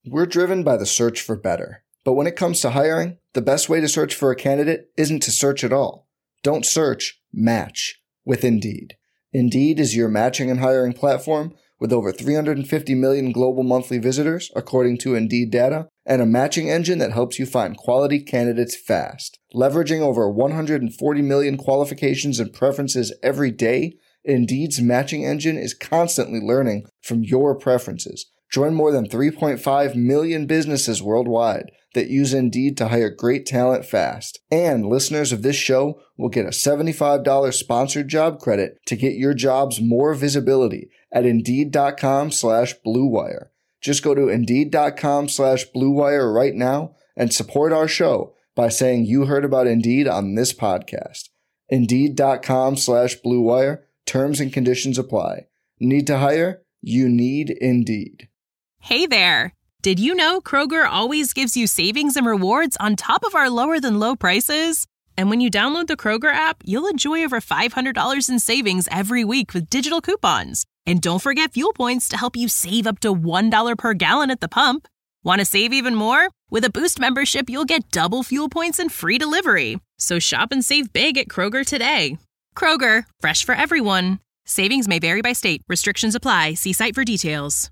We're driven by the search for better. But when it comes to hiring, the best way to search for a candidate isn't to search at all. Don't search, match with Indeed. Indeed is your matching and hiring platform with over 350 million global monthly visitors, according to Indeed data, and a matching engine that helps you find quality candidates fast. Leveraging over 140 million qualifications and preferences every day, Indeed's matching engine is constantly learning from your preferences. Join more than 3.5 million businesses worldwide that use Indeed to hire great talent fast. And listeners of this show will get a $75 sponsored job credit to get your jobs more visibility at Indeed.com/Blue Wire. Just go to Indeed.com/Blue Wire right now and support our show by saying you heard about Indeed on this podcast. Indeed.com/Blue Wire. Terms and conditions apply. Need to hire? You need Indeed. Hey there! Did you know Kroger always gives you savings and rewards on top of our lower-than-low prices? And when you download the Kroger app, you'll enjoy over $500 in savings every week with digital coupons. And don't forget fuel points to help you save up to $1 per gallon at the pump. Want to save even more? With a Boost membership, you'll get double fuel points and free delivery. So shop and save big at Kroger today. Kroger, fresh for everyone. Savings may vary by state. Restrictions apply. See site for details.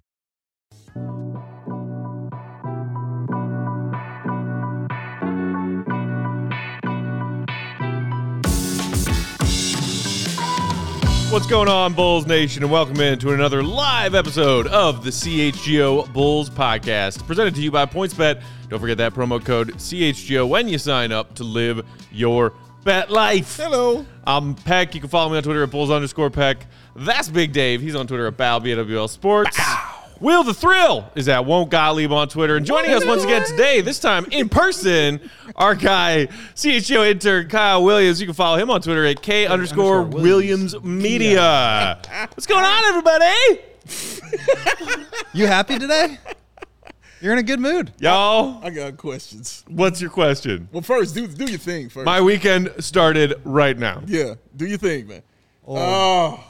What's going on, Bulls Nation, and welcome into another live episode of the CHGO Bulls Podcast, presented to you by PointsBet. Don't forget that promo code CHGO when you sign up to live your bet life. Hello. I'm Peck. You can follow me on Twitter at Bulls_Peck. That's Big Dave. He's on Twitter at BowBWL Sports. Bow. Will the Thrill is at Won't Gottlieb on Twitter. And joining us once again today, this time in person, our guy, CHGO intern Kyle Williams. You can follow him on Twitter at K_Williams Media. What's going on, everybody? You happy today? You're in a good mood. Y'all. I got questions. What's your question? Well, first, do your thing first. My weekend started right now. Yeah, do your thing, man. Oh.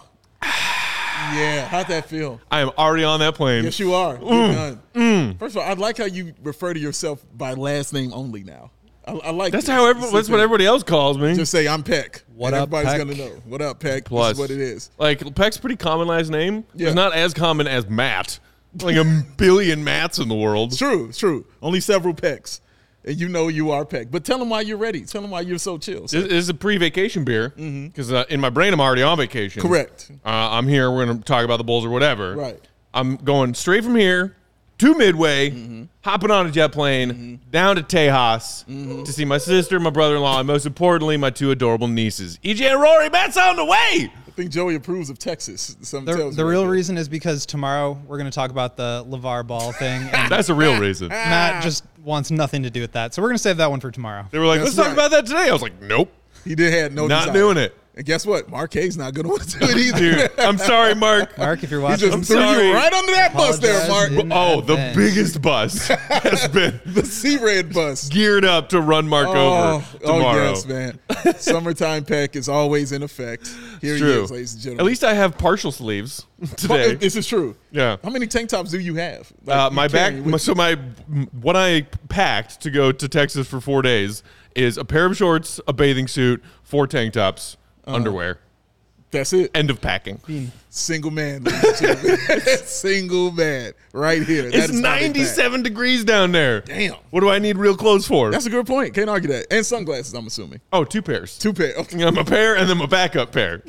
Yeah, how'd that feel? I am already on that plane. Yes, you are. You're done. First of all, I like how you refer to yourself by last name only now. I like that's this. how that's what everybody else calls me. Just say I'm Peck. What up, everybody's Peck? gonna know. What up, Peck? Plus, this is what it is. Like Peck's a pretty common last name. Yeah. It's not as common as Matt. Like a billion Matts in the world. It's true. Only several Pecks. And you know you are Peck. But tell them why you're ready. Tell them why you're so chill. This is a pre-vacation beer because in my brain I'm already on vacation. Correct. I'm here. We're going to talk about the Bulls or whatever. Right. I'm going straight from here to Midway, hopping on a jet plane, down to Tejas to see my sister, my brother-in-law, and most importantly, my two adorable nieces. EJ and Rory, Matt's on the way. I think Joey approves of Texas. The real reason is because tomorrow we're going to talk about the LeVar Ball thing. And That's a real reason. Matt just wants nothing to do with that. So we're going to save that one for tomorrow. They were like, That's let's talk about that today. I was like, nope. He had no Not desire. doing it. And guess what? Mark Hayes not going to want to do it either. Dude, I'm sorry, Mark. Mark, if you're He watching, just I'm threw sorry. you right under that bus there, Mark. Apologize. Oh, the Advance. biggest bus has been The C-Red bus. geared up to run Mark over tomorrow. Oh, yes, man. Summertime Peck is always in effect. Here he True. is, ladies and gentlemen. At least I have partial sleeves today. This is true. Yeah. How many tank tops do you have? Like, My you back. carry with you? What I packed to go to Texas for 4 days is a pair of shorts, a bathing suit, 4 tank tops, underwear. That's it. End of packing. Single man, ladies and gentlemen. Single man, right here. That It's is how they pack. 97 degrees down there. Damn. What do I need real clothes for? That's a good point. Can't argue that. And sunglasses, I'm assuming. Oh, 2 pairs. 2 pair. Okay. Yeah, my pair and then my backup pair.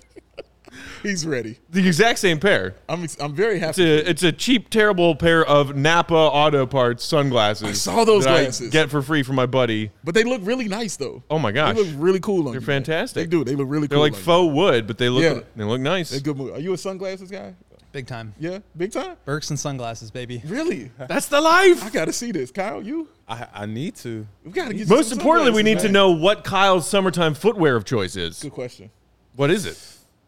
He's ready. The exact same pair. I'm very happy. It's a cheap, terrible pair of Napa Auto Parts sunglasses. I saw those that glasses. I get for free from my buddy. But they look really nice, though. Oh my gosh, They look really cool on they're you, man. fantastic. They do. They look really They're cool. like on you. faux wood, but they look Yeah. they look nice. They're good move. Are you a sunglasses guy? big time. Yeah, big time. Burks and sunglasses, baby. Really? That's the life. I got to see this, Kyle. You? I need to. We got to get. Most some importantly, we need sunglasses, to man. know what Kyle's summertime footwear of choice is. Good question. What is it?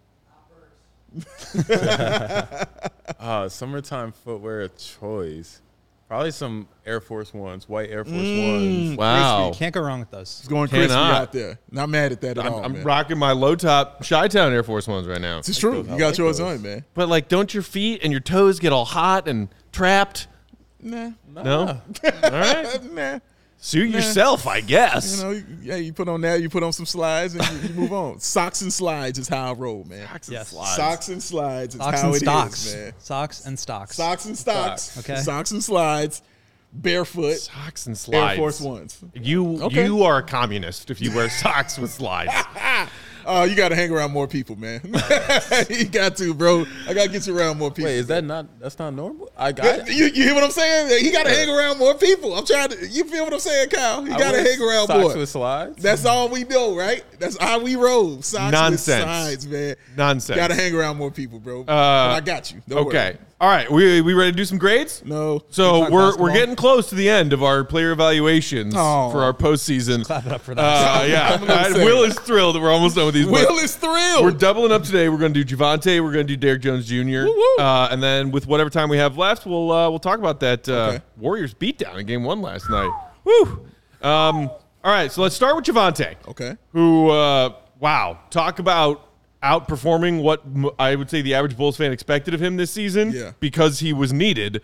Summertime footwear choice. Probably some Air Force Ones, white Air Force Ones. Wow. Can't go wrong with those. It's going crispy Cannot. out there. Not mad at that at all, I'm man. rocking my low top Chi-Town Air Force Ones right now. It's true. You got yours on, man. But like, don't your feet and your toes get all hot and trapped? Nah. No? All right. Nah. Suit yourself, I guess. You know, yeah, you put on that, you put on some slides, and you move on. Socks and slides is how I roll, man. Yes. Socks and slides is Socks how and it stocks. is, man. Socks and stocks. Socks and stocks. Okay. Socks and slides. Barefoot. Socks and slides. Air Force Ones. You are a communist if you wear socks with slides. Oh, you got to hang around more people, man. You got to, bro. I got to get you around more people. Wait, that's not normal? You hear what I'm saying? He got to hang around more people. I'm trying to, you feel what I'm saying, Kyle? You got to hang around socks more. with slides? That's all we know, right? That's how we roll. Socks Nonsense. with slides, man. Nonsense. Got to hang around more people, bro. But I got you. Don't Okay. worry. All right. We ready to do some grades? No. So talk we're basketball? getting close to the end of our player evaluations Oh. for our postseason. Clap it up for that. Yeah. I'm gonna say. Will is thrilled that we're almost done with these. Will but is thrilled. We're doubling up today. We're going to do Javonte. We're going to do Derrick Jones Jr. Woo-woo. And then with whatever time we have left, we'll talk about that Okay. Warriors beatdown in Game 1 last night. Woo. All right. So let's start with Javonte. Okay. Who, wow, talk about outperforming what I would say the average Bulls fan expected of him this season. Yeah. Because he was needed.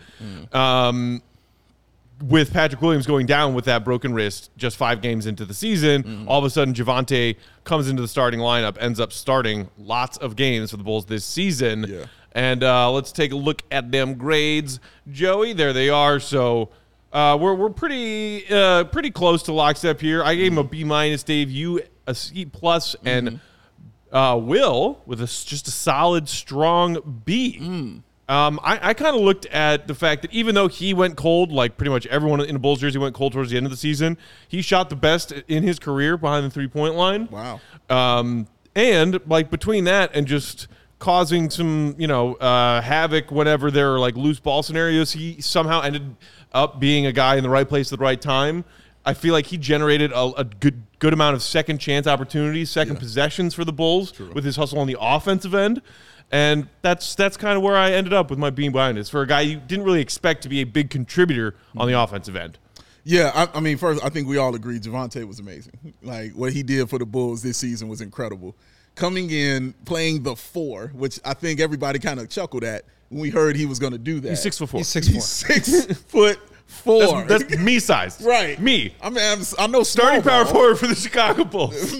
With Patrick Williams going down with that broken wrist just 5 games into the season, all of a sudden Javonte comes into the starting lineup, ends up starting lots of games for the Bulls this season. Yeah. And let's take a look at them grades. Joey, there they are. So we're pretty close to lockstep here. I gave him a B-, Dave, you a C+, and Will with just a solid, strong B. I kind of looked at the fact that even though he went cold, like pretty much everyone in the Bulls jersey went cold towards the end of the season, he shot the best in his career behind the three-point line. Wow. And like between that and just causing some, havoc whenever there are like loose ball scenarios, he somehow ended up being a guy in the right place at the right time. I feel like he generated a good amount of second chance opportunities, second possessions for the Bulls with his hustle on the offensive end. And that's kind of where I ended up with my being behind it. For a guy you didn't really expect to be a big contributor on the offensive end. Yeah, I mean, first, I think we all agree Javonte was amazing. Like, what he did for the Bulls this season was incredible. Coming in, playing the 4, which I think everybody kind of chuckled at when we heard he was going to do that. He's 6'4". He's 6'4". That's me sized. Right. Me. I mean, I know Starting small power ball. forward for the Chicago Bulls.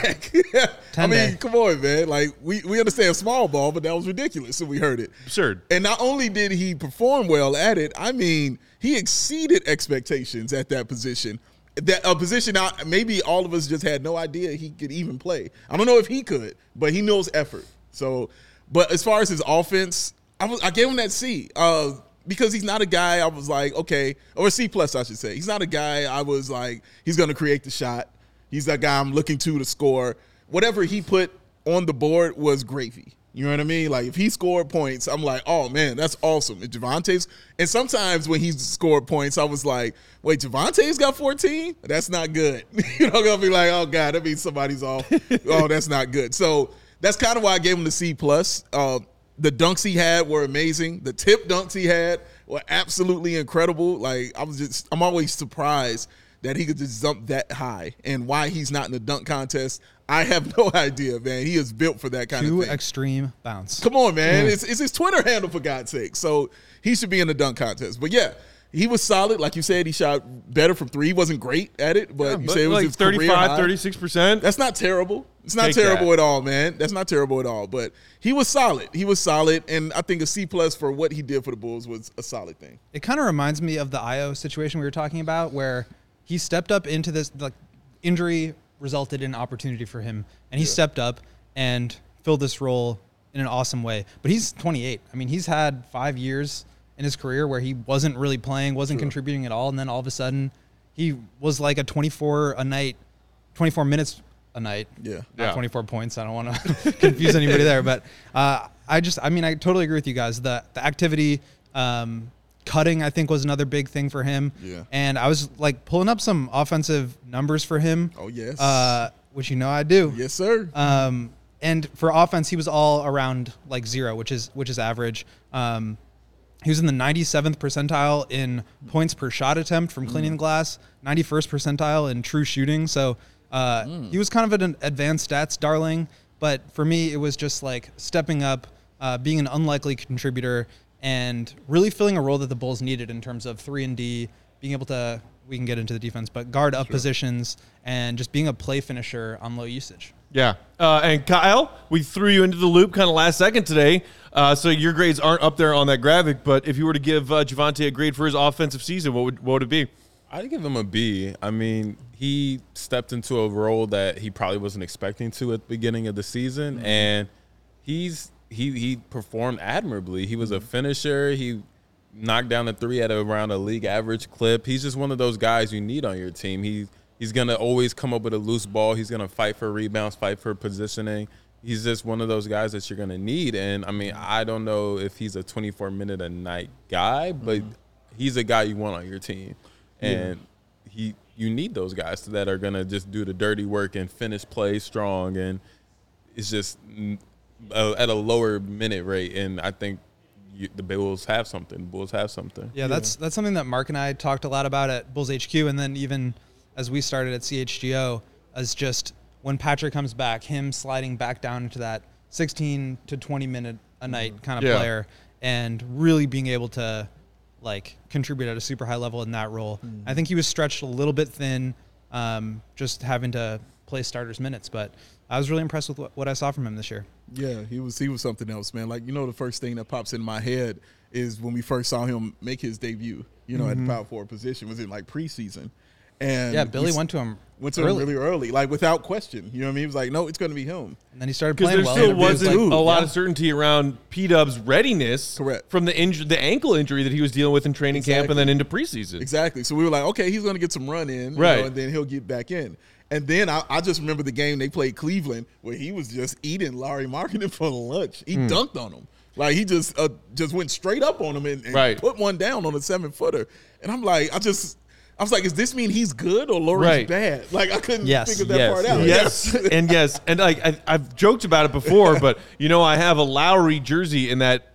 I 10 mean, day. come on, man. Like, we understand small ball, but that was ridiculous when we heard it. Absurd. And not only did he perform well at it, I mean, he exceeded expectations at that position. A position maybe all of us just had no idea he could even play. I don't know if he could, but he knows effort. So, but as far as his offense, I gave him that C. Because he's not a guy I was like, okay, or a C+, I should say. He's not a guy I was like, he's going to create the shot. He's that guy I'm looking to score. Whatever he put on the board was gravy. You know what I mean? Like, if he scored points, I'm like, oh, man, that's awesome. If Javonte's – and sometimes when he scored points, I was like, wait, Javonte's got 14? That's not good. You know, I'm going to be like, oh, God, that means somebody's off. Oh, that's not good. So that's kind of why I gave him the C+. The dunks he had were amazing. The tip dunks he had were absolutely incredible. Like, I'm always surprised that he could just jump that high. And why he's not in the dunk contest, I have no idea, man. He is built for that kind of Too thing. extreme bounce. Come on, man. It's his Twitter handle, for God's sake. So he should be in the dunk contest. But, yeah, he was solid. Like you said, he shot better from 3. He wasn't great at it, but you said it was like his career 35, high. 36%. That's not terrible. It's not Take terrible that. at all, man. That's not terrible at all. But he was solid. He was solid, and I think a C+ for what he did for the Bulls was a solid thing. It kind of reminds me of the Io situation we were talking about, where he stepped up into this, like, injury resulted in opportunity for him, and he stepped up and filled this role in an awesome way. But he's 28. I mean, he's had 5 years in his career where he wasn't really playing, wasn't contributing at all, and then all of a sudden he was like a 24 minutes a night. Yeah. Not Yeah. 24 points. I don't want to confuse anybody there, but I totally agree with you guys. The activity, cutting, I think, was another big thing for him. Yeah. And I was like pulling up some offensive numbers for him. Oh, yes. Which I do. Yes, sir. And for offense, he was all around like 0, which is average. He was in the 97th percentile in points per shot attempt from cleaning the glass, 91st percentile in true shooting. So he was kind of an advanced stats darling. But for me, it was just like stepping up, being an unlikely contributor, and really filling a role that the Bulls needed in terms of 3-and-D, being able to, we can get into the defense, but guard up positions and just being a play finisher on low usage. Yeah. And Kyle, we threw you into the loop kind of last second today. So your grades aren't up there on that graphic, but if you were to give Javonte a grade for his offensive season, what would it be? I'd give him a B. I mean, he stepped into a role that he probably wasn't expecting to at the beginning of the season, and he performed admirably. He was a finisher. He knocked down the three at around a league average clip. He's just one of those guys you need on your team. He's going to always come up with a loose ball. He's going to fight for rebounds, fight for positioning. He's just one of those guys that you're going to need. And, I mean, I don't know if he's a 24-minute-a-night guy, but he's a guy you want on your team. And you need those guys that are going to just do the dirty work and finish play strong. And it's just at a lower minute rate. And I think the Bulls have something. Yeah, that's something that Mark and I talked a lot about at Bulls HQ, and then even as we started at CHGO, as just when Patrick comes back, him sliding back down into that 16 to 20 minute a night kind of player, and really being able to like contribute at a super high level in that role. I think he was stretched a little bit thin, just having to play starters minutes, but I was really impressed with what I saw from him this year. Yeah, he was something else, man. Like, the first thing that pops in my head is when we first saw him make his debut, at the power forward position, was in like preseason. And Billy went to him really early, like without question. You know what I mean? He was like, no, it's going to be him. And then he started playing well. Because there still wasn't a lot of certainty around P-Dub's readiness from the ankle injury that he was dealing with in training camp and then into preseason. Exactly. So we were like, okay, he's going to get some run in, and then he'll get back in. And then I just remember the game they played Cleveland where he was just eating Lauri Markkanen for lunch. He dunked on him. Like, he just went straight up on him and put one down on a 7-footer. And I'm like, I was like, does this mean he's good or Lauri's bad? Like, I couldn't figure that part out. Yes, and yes. And like I've joked about it before, but, I have a Lowry jersey in that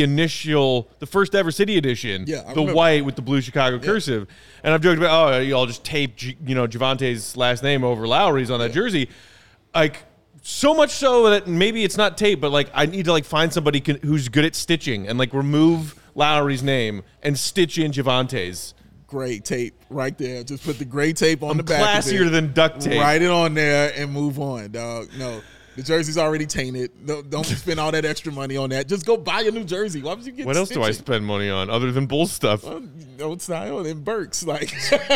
the first ever City edition, the white with the blue Chicago cursive. And I've joked about, y'all just tape, Javonte's last name over Lowry's on that jersey. Like, so much so that maybe it's not tape, but like I need to like find somebody who's good at stitching and like remove Lowry's name and stitch in Javonte's. Great tape right there. Just put the gray tape on the back. Classier than duct tape. Write it on there and move on, dog. No. The jersey's already tainted. Don't spend all that extra money on that. Just go buy a new jersey. Why would you get What else do I spend money on other than Bulls stuff? Old style and Burks. Like,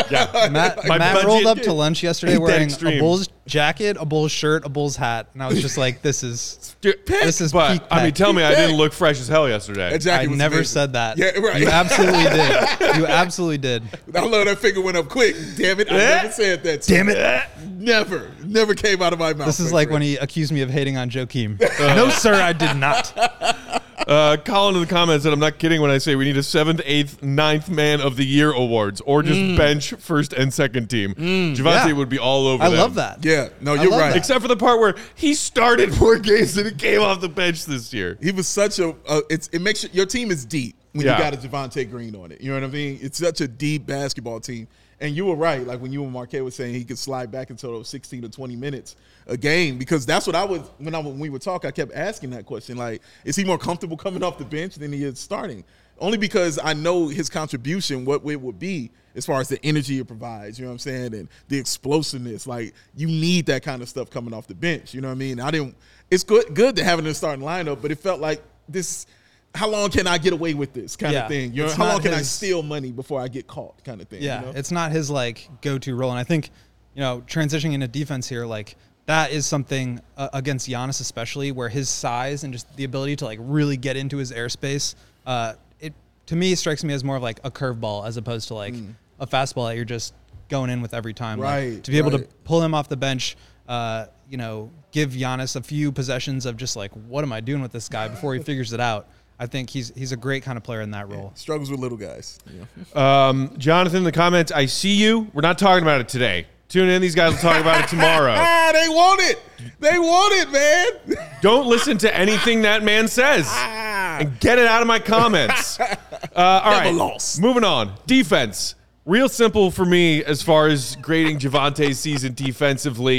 Matt rolled up to lunch yesterday wearing a Bulls jacket, a Bulls shirt, a Bulls hat, and I was just like, "This is peak." Tell me I didn't look fresh as hell yesterday. Exactly. I never said that. Yeah, right. You absolutely did. You absolutely did. I love that figure went up quick. Damn it! I never said that. Damn it! Never came out of my mouth. This is like when he accused me of hating on Joakim. No, sir, I did not. Colin in the comments said, I'm not kidding when I say we need a 7th, 8th, 9th Man of the Year awards or just bench first and second team. Javonte would be all over them. I love that. Yeah, no, you're right. Except for the part where he started more games than he came off the bench this year. He was such it makes your team is deep when you got a Javonte Green on it. You know what I mean? It's such a deep basketball team. And you were right, like when you and Marquette were saying he could slide back into those 16 to 20 minutes a game, because that's what I was when we would talk. I kept asking that question, like, is he more comfortable coming off the bench than he is starting? Only because I know his contribution, what it would be as far as the energy it provides. You know what I'm saying, and the explosiveness. Like, you need that kind of stuff coming off the bench. You know what I mean? It's good to have it in the starting lineup, but it felt like this. How long can I get away with this kind of thing? You know, how long can I steal money before I get caught kind of thing? Yeah, you know? It's not his like go-to role. And I think, transitioning into defense here, like that is something against Giannis especially, where his size and just the ability to like really get into his airspace, it to me strikes me as more of like a curveball as opposed to like a fastball that you're just going in with every time. Right. Like, to be able to pull him off the bench, give Giannis a few possessions of just like, what am I doing with this guy before he figures it out. I think he's a great kind of player in that role. Struggles with little guys. Jonathan in the comments, I see you. We're not talking about it today. Tune in. These guys will talk about it tomorrow. They want it. They want it, man. Don't listen to anything that man says. And get it out of my comments. All right. Lost. Moving on. Defense. Real simple for me as far as grading Javonte's season defensively.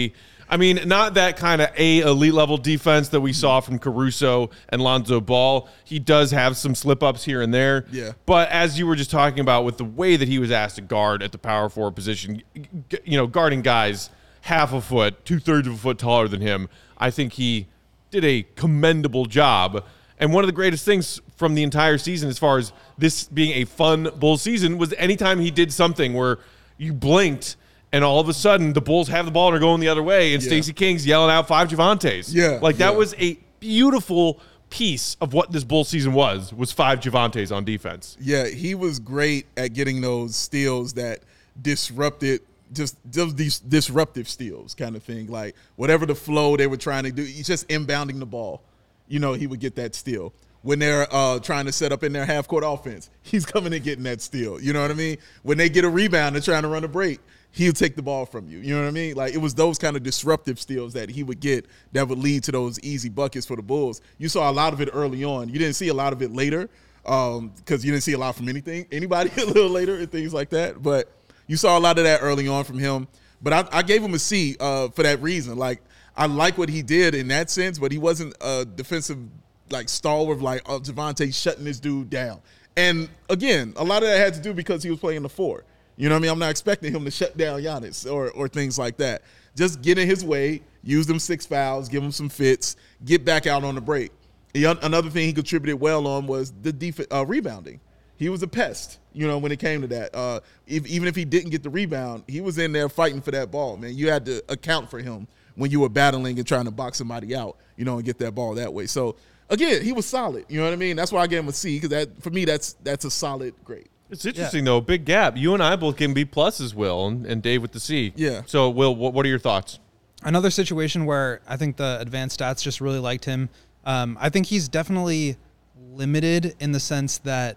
I mean, not that kind of elite level defense that we saw from Caruso and Lonzo Ball. He does have some slip ups here and there. Yeah. But as you were just talking about, with the way that he was asked to guard at the power forward position, guarding guys half a foot, 2/3 of a foot taller than him, I think he did a commendable job. And one of the greatest things from the entire season, as far as this being a fun Bulls season, was anytime he did something where you blinked and all of a sudden the Bulls have the ball and are going the other way, and Stacey King's yelling out 5 Javantes. Yeah. Like, that was a beautiful piece of what this Bulls season was 5 Javantes on defense. Yeah, he was great at getting those steals that disrupted just these disruptive steals kind of thing. Like, whatever the flow they were trying to do, he's just inbounding the ball. He would get that steal. When they're trying to set up in their half-court offense, he's coming and getting that steal. You know what I mean? When they get a rebound and trying to run a break, he'll take the ball from you. You know what I mean? Like, it was those kind of disruptive steals that he would get that would lead to those easy buckets for the Bulls. You saw a lot of it early on. You didn't see a lot of it later because you didn't see a lot from anybody a little later and things like that. But you saw a lot of that early on from him. But I gave him a C for that reason. Like, I like what he did in that sense, but he wasn't a defensive stalwart like Javante shutting this dude down. And again, a lot of that had to do because he was playing the 4. You know what I mean? I'm not expecting him to shut down Giannis or things like that. Just get in his way, use them 6 fouls, give him some fits, get back out on the break. Another thing he contributed well on was the rebounding. He was a pest, when it came to that. Even if he didn't get the rebound, he was in there fighting for that ball, man. You had to account for him when you were battling and trying to box somebody out, and get that ball that way. So, again, he was solid. You know what I mean? That's why I gave him a C, because for me, that's a solid grade. It's interesting, though. Big gap. You and I both can be pluses, Will, and Dave with the C. Yeah. So, Will, what are your thoughts? Another situation where I think the advanced stats just really liked him. I think he's definitely limited in the sense that,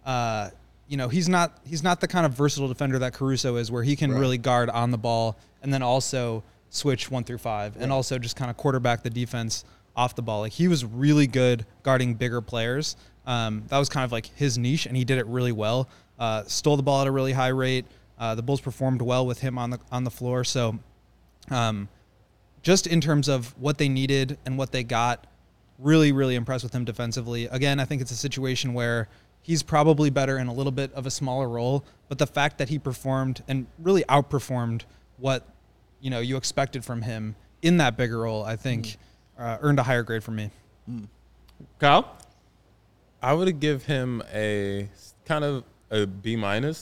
he's not the kind of versatile defender that Caruso is, where he can really guard on the ball and then also switch 1 through 5 and also just kind of quarterback the defense off the ball. Like, he was really good guarding bigger players. That was kind of like his niche, and he did it really well. Stole the ball at a really high rate. The Bulls performed well with him on the floor. So, just in terms of what they needed and what they got, really, really impressed with him defensively. Again, I think it's a situation where he's probably better in a little bit of a smaller role, but the fact that he performed and really outperformed what you expected from him in that bigger role, I think earned a higher grade from me. Kyle? I would give him a kind of a B-.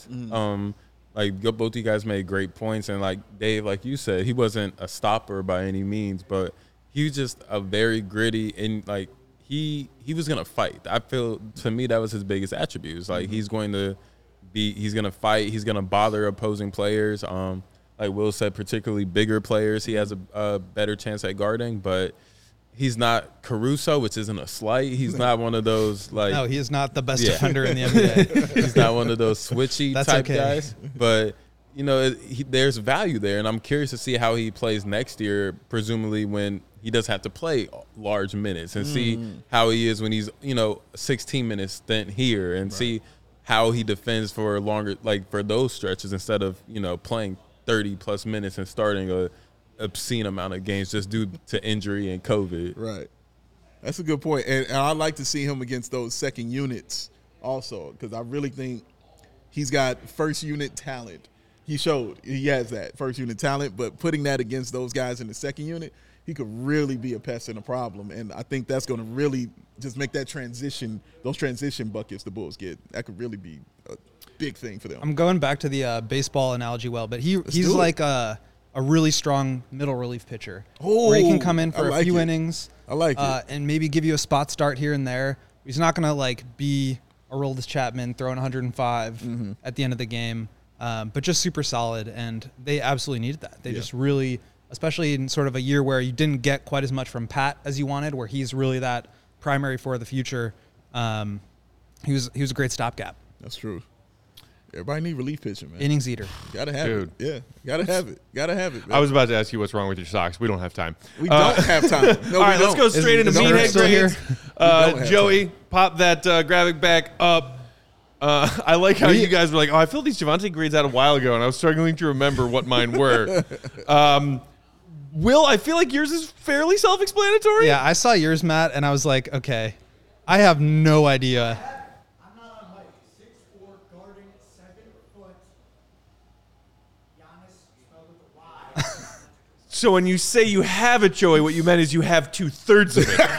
Like, both of you guys made great points, and like Dave, like you said, he wasn't a stopper by any means, but he was just a very gritty, and like he was gonna fight. I feel, to me, that was his biggest attribute. It's like he's gonna fight, he's gonna bother opposing players. Like Will said, particularly bigger players, he has a better chance at guarding, but he's not Caruso, which isn't a slight. He's not one of those, like... No, he is not the best defender in the NBA. He's not one of those switchy type okay. guys. But, there's value there, and I'm curious to see how he plays next year, presumably when he does have to play large minutes, and see how he is when he's, 16 minutes stint here, and see how he defends for longer, like for those stretches, instead of, playing 30-plus minutes and starting a obscene amount of games just due to injury and COVID. Right. That's a good point. And I'd like to see him against those second units also, because I really think he's got first unit talent. He has that first unit talent, but putting that against those guys in the second unit, he could really be a pest and a problem. And I think that's going to really just make that transition, those transition buckets the Bulls get, that could really be a big thing for them. I'm going back to the baseball analogy, but he's like a really strong middle relief pitcher, where he can come in for a few innings. I like it. And maybe give you a spot start here and there. He's not going to be Aroldis Chapman throwing 105 at the end of the game, but just super solid. And they absolutely needed that. They just really, especially in sort of a year where you didn't get quite as much from Pat as you wanted, where he's really that primary for the future. He was a great stopgap. That's true. Everybody need relief pitching, man. Innings eater. Gotta have it. Yeah, gotta have it. Man. I was about to ask you what's wrong with your socks. We don't have time. We don't have time. No, all right, let's go straight into meathead grades. Joey, pop that graphic back up. I like how you guys were like, I filled these Javante grades out a while ago, and I was struggling to remember what mine were. Will, I feel like yours is fairly self-explanatory. Yeah, I saw yours, Matt, and I was like, okay, I have no idea. I'm not on height. 6'4", guarding 7 foot. Giannis spelled with a Y. So when you say you have it, Joey, what you meant is you have 2/3 of it.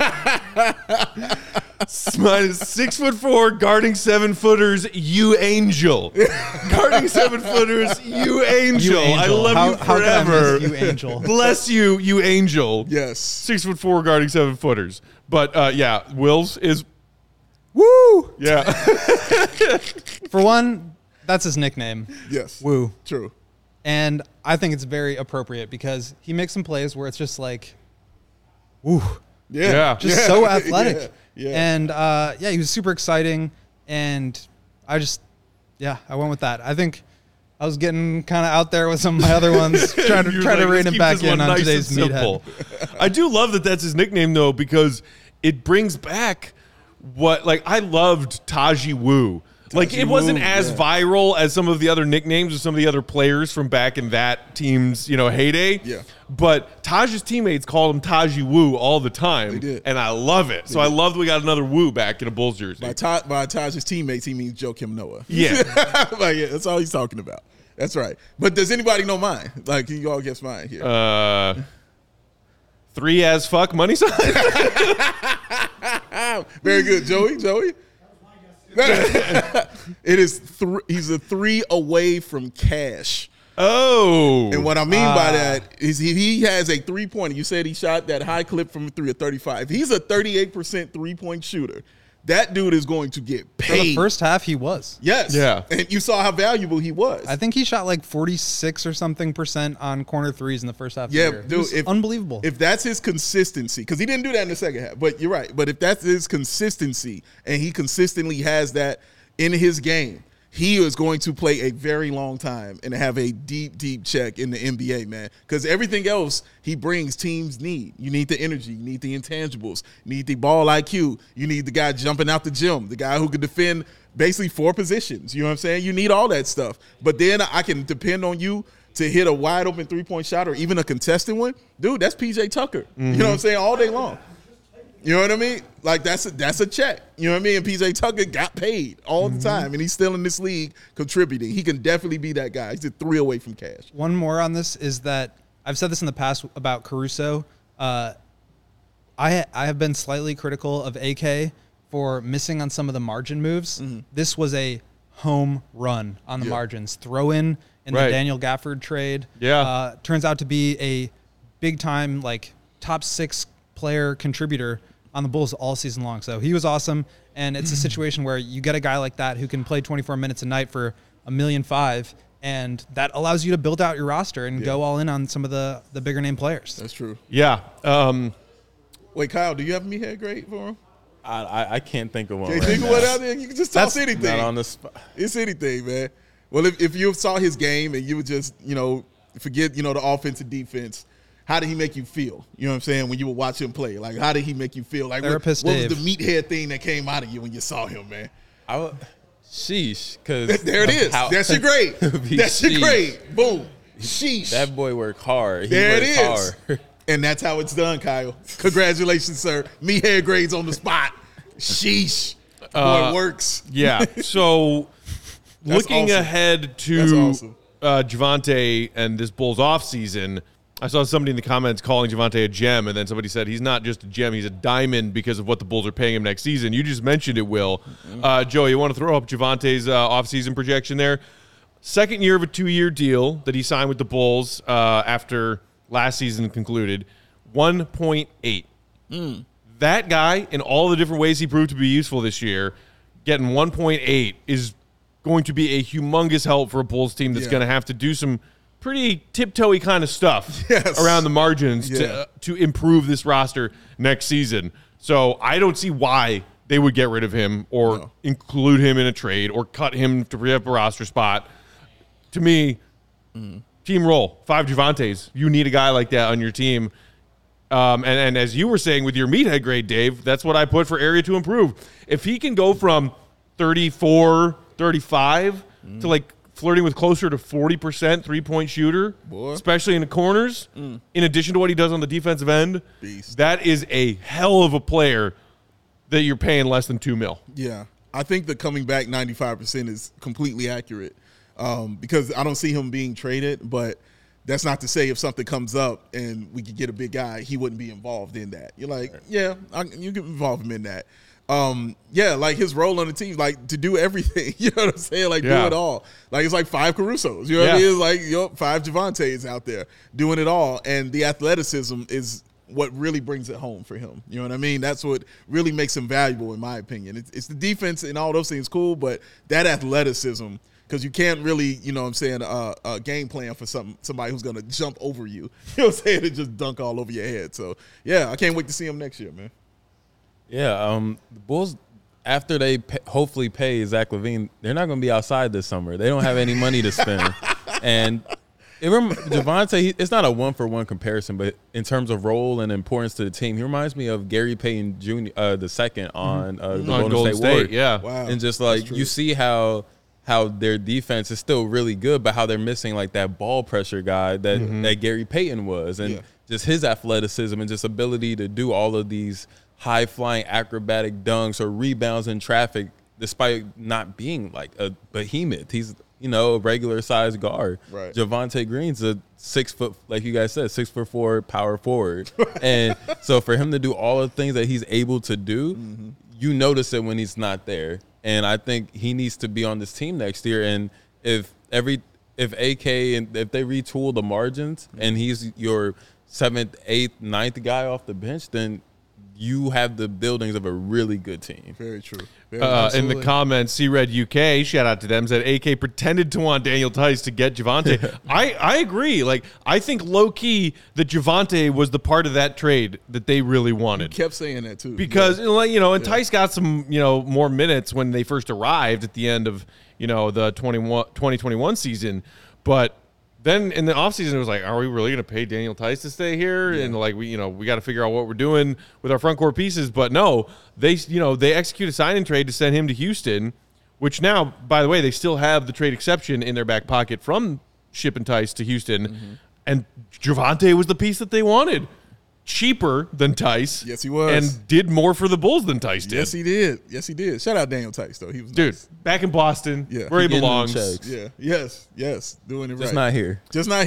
Mine is 6'4", guarding 7-footers, you angel. Guarding 7-footers, you angel. I love you How can I forever. miss you, angel? Bless you, you angel. Yes. 6'4", guarding 7-footers. But yeah, Will's is woo. Yeah. For one, that's his nickname. Yes. Woo. True. And I think it's very appropriate because he makes some plays where it's just like, woo. Yeah. Just so athletic. Yeah. Yeah. And yeah, he was super exciting. And I went with that. I think I was getting kind of out there with some of my other ones, trying to You're rein let's him keep back this one in on nice today's and simple. meathead. I do love that that's his nickname though, because it brings back what I loved Taji Wu. Like it wasn't Wu, as viral as some of the other nicknames of some of the other players from back in that team's heyday. Yeah. But Taj's teammates called him Taji Wu all the time, They did. and I love it. So I love that we got another Wu back in a Bulls jersey. By Taj's teammates, he means Joakim Noah. Yeah. Like, yeah, that's all he's talking about. That's right. But does anybody know mine? Like, you all guess mine here. 3 as fuck money sign. Very good, Joey. It is he's a 3 away from cash. Oh. And what I mean by that is he has a 3-pointer. You said he shot that high clip from 3 of 35. He's a 38% 3-point shooter. That dude is going to get For the paid. first half, he was. Yes. Yeah. And you saw how valuable he was. I think he shot like 46 or something % on corner threes in the first half of the year. dude, It was unbelievable. If that's his consistency, because he didn't do that in the second half, but you're right. But if that's his consistency and he consistently has that in his game, he is going to play a very long time and have a deep, deep check in the NBA, man. Because everything else he brings, teams need. You need the energy. You need the intangibles. You need the ball IQ. You need the guy jumping out the gym, the guy who can defend basically 4 positions. You know what I'm saying? You need all that stuff. But then I can depend on you to hit a wide open 3-point shot or even a contested one. Dude, that's PJ Tucker. You know what I'm saying? All day long. You know what I mean? Like, that's a check. You know what I mean? And PJ Tucker got paid all the time, and he's still in this league contributing. He can definitely be that guy. He's a 3 away from cash. One more on this is that I've said this in the past about Caruso. I have been slightly critical of AK for missing on some of the margin moves. This was a home run on the margins. Throw in the Daniel Gafford trade. Yeah. Turns out to be a big-time, top 6 player contributor on the Bulls all season long. So he was awesome, and it's a situation where you get a guy like that who can play 24 minutes a night for $1.5 million, and that allows you to build out your roster and go all in on some of the bigger name players. That's true. Yeah. Wait, Kyle, do you have a meathead grade for him? I can't think of one. Can't right think of now. one out there? You can just toss anything. Not on the spot. It's anything, man. Well, if you saw his game and you would just, forget, the offense and defense, how did he make you feel? You know what I'm saying? When you would watch him play, like, how did he make you feel? Like, what was Therapist Dave. the meathead thing that came out of you when you saw him, man? Sheesh, because There it is. That's your grade. That's your grade. Boom. Sheesh. That boy worked hard. There it worked is. hard. And that's how it's done, Kyle. Congratulations, sir. Meathead grades on the spot. Sheesh. Boy, it works. Yeah. So looking awesome. ahead That's to awesome. Javonte and this Bulls offseason, I saw somebody in the comments calling Javonte a gem, and then somebody said he's not just a gem, he's a diamond because of what the Bulls are paying him next season. You just mentioned it, Will. Joe, you want to throw up Javonte's offseason projection there? Second year of a 2-year deal that he signed with the Bulls after last season concluded, 1.8. That guy, in all the different ways he proved to be useful this year, getting 1.8 is going to be a humongous help for a Bulls team that's going to have to do some pretty tiptoey kind of stuff around the margins to improve this roster next season. So I don't see why they would get rid of him or include him in a trade or cut him to free up a roster spot. To me, team roll, 5 Javontes. You need a guy like that on your team. And as you were saying with your meathead grade, Dave, that's what I put for area to improve. If he can go from 34, 35 to flirting with closer to 40% three-point shooter, Boy. especially in the corners, in addition to what he does on the defensive end. Beast. That is a hell of a player that you're paying less than $2 million. Yeah. I think the coming back 95% is completely accurate because I don't see him being traded, but that's not to say if something comes up and we could get a big guy, he wouldn't be involved in that. You're like, yeah, you can involve him in that. Yeah, like his role on the team, like to do everything. You know what I'm saying? Like do it all. Like it's like 5 Carusos. You know what I mean? It's like 5 Javontes out there doing it all. And the athleticism is what really brings it home for him. You know what I mean? That's what really makes him valuable, in my opinion. It's the defense and all those things cool, but that athleticism, because you can't really, you know what I'm saying, a game plan for somebody who's going to jump over you. You know what I'm saying? And just dunk all over your head. So, yeah, I can't wait to see him next year, man. Yeah, the Bulls, after they hopefully pay Zach LaVine, they're not going to be outside this summer. They don't have any money to spend. And Javonte, it's not a one-for-one comparison, but in terms of role and importance to the team, he reminds me of Gary Payton Jr., the second on the Golden State Warriors. Yeah. Wow. And just like you see how their defense is still really good, but how they're missing like that ball pressure guy that Gary Payton was, and just his athleticism and just ability to do all of these high-flying acrobatic dunks or rebounds in traffic, despite not being like a behemoth. He's a regular-sized guard. Right. Javonte Green's a 6 foot, like you guys said, 6'4" power forward, and so for him to do all the things that he's able to do, you notice it when he's not there. And I think he needs to be on this team next year. And if AK and if they retool the margins and he's your 7th, 8th, 9th guy off the bench, then you have the buildings of a really good team. Very true. In the comments, C-Red UK, shout out to them, said AK pretended to want Daniel Tice to get Javonte. I agree. Like, I think low-key that Javonte was the part of that trade that they really wanted. Kept saying that, too. Because, and Tice got some, more minutes when they first arrived at the end of, the 2021 season. But then in the offseason, it was like, are we really going to pay Daniel Tice to stay here? Yeah. And like, we got to figure out what we're doing with our front court pieces. But no, they execute a sign and trade to send him to Houston, which now, by the way, they still have the trade exception in their back pocket from shipping Tice to Houston. And Javonte was the piece that they wanted. Cheaper than Tice. Yes, he was. And did more for the Bulls than Tice did. Yes, he did. Yes, he did. Shout out Daniel Tice, though. He was nice. Back in Boston, where he belongs. Yeah. Yes. Doing it right. Just not here.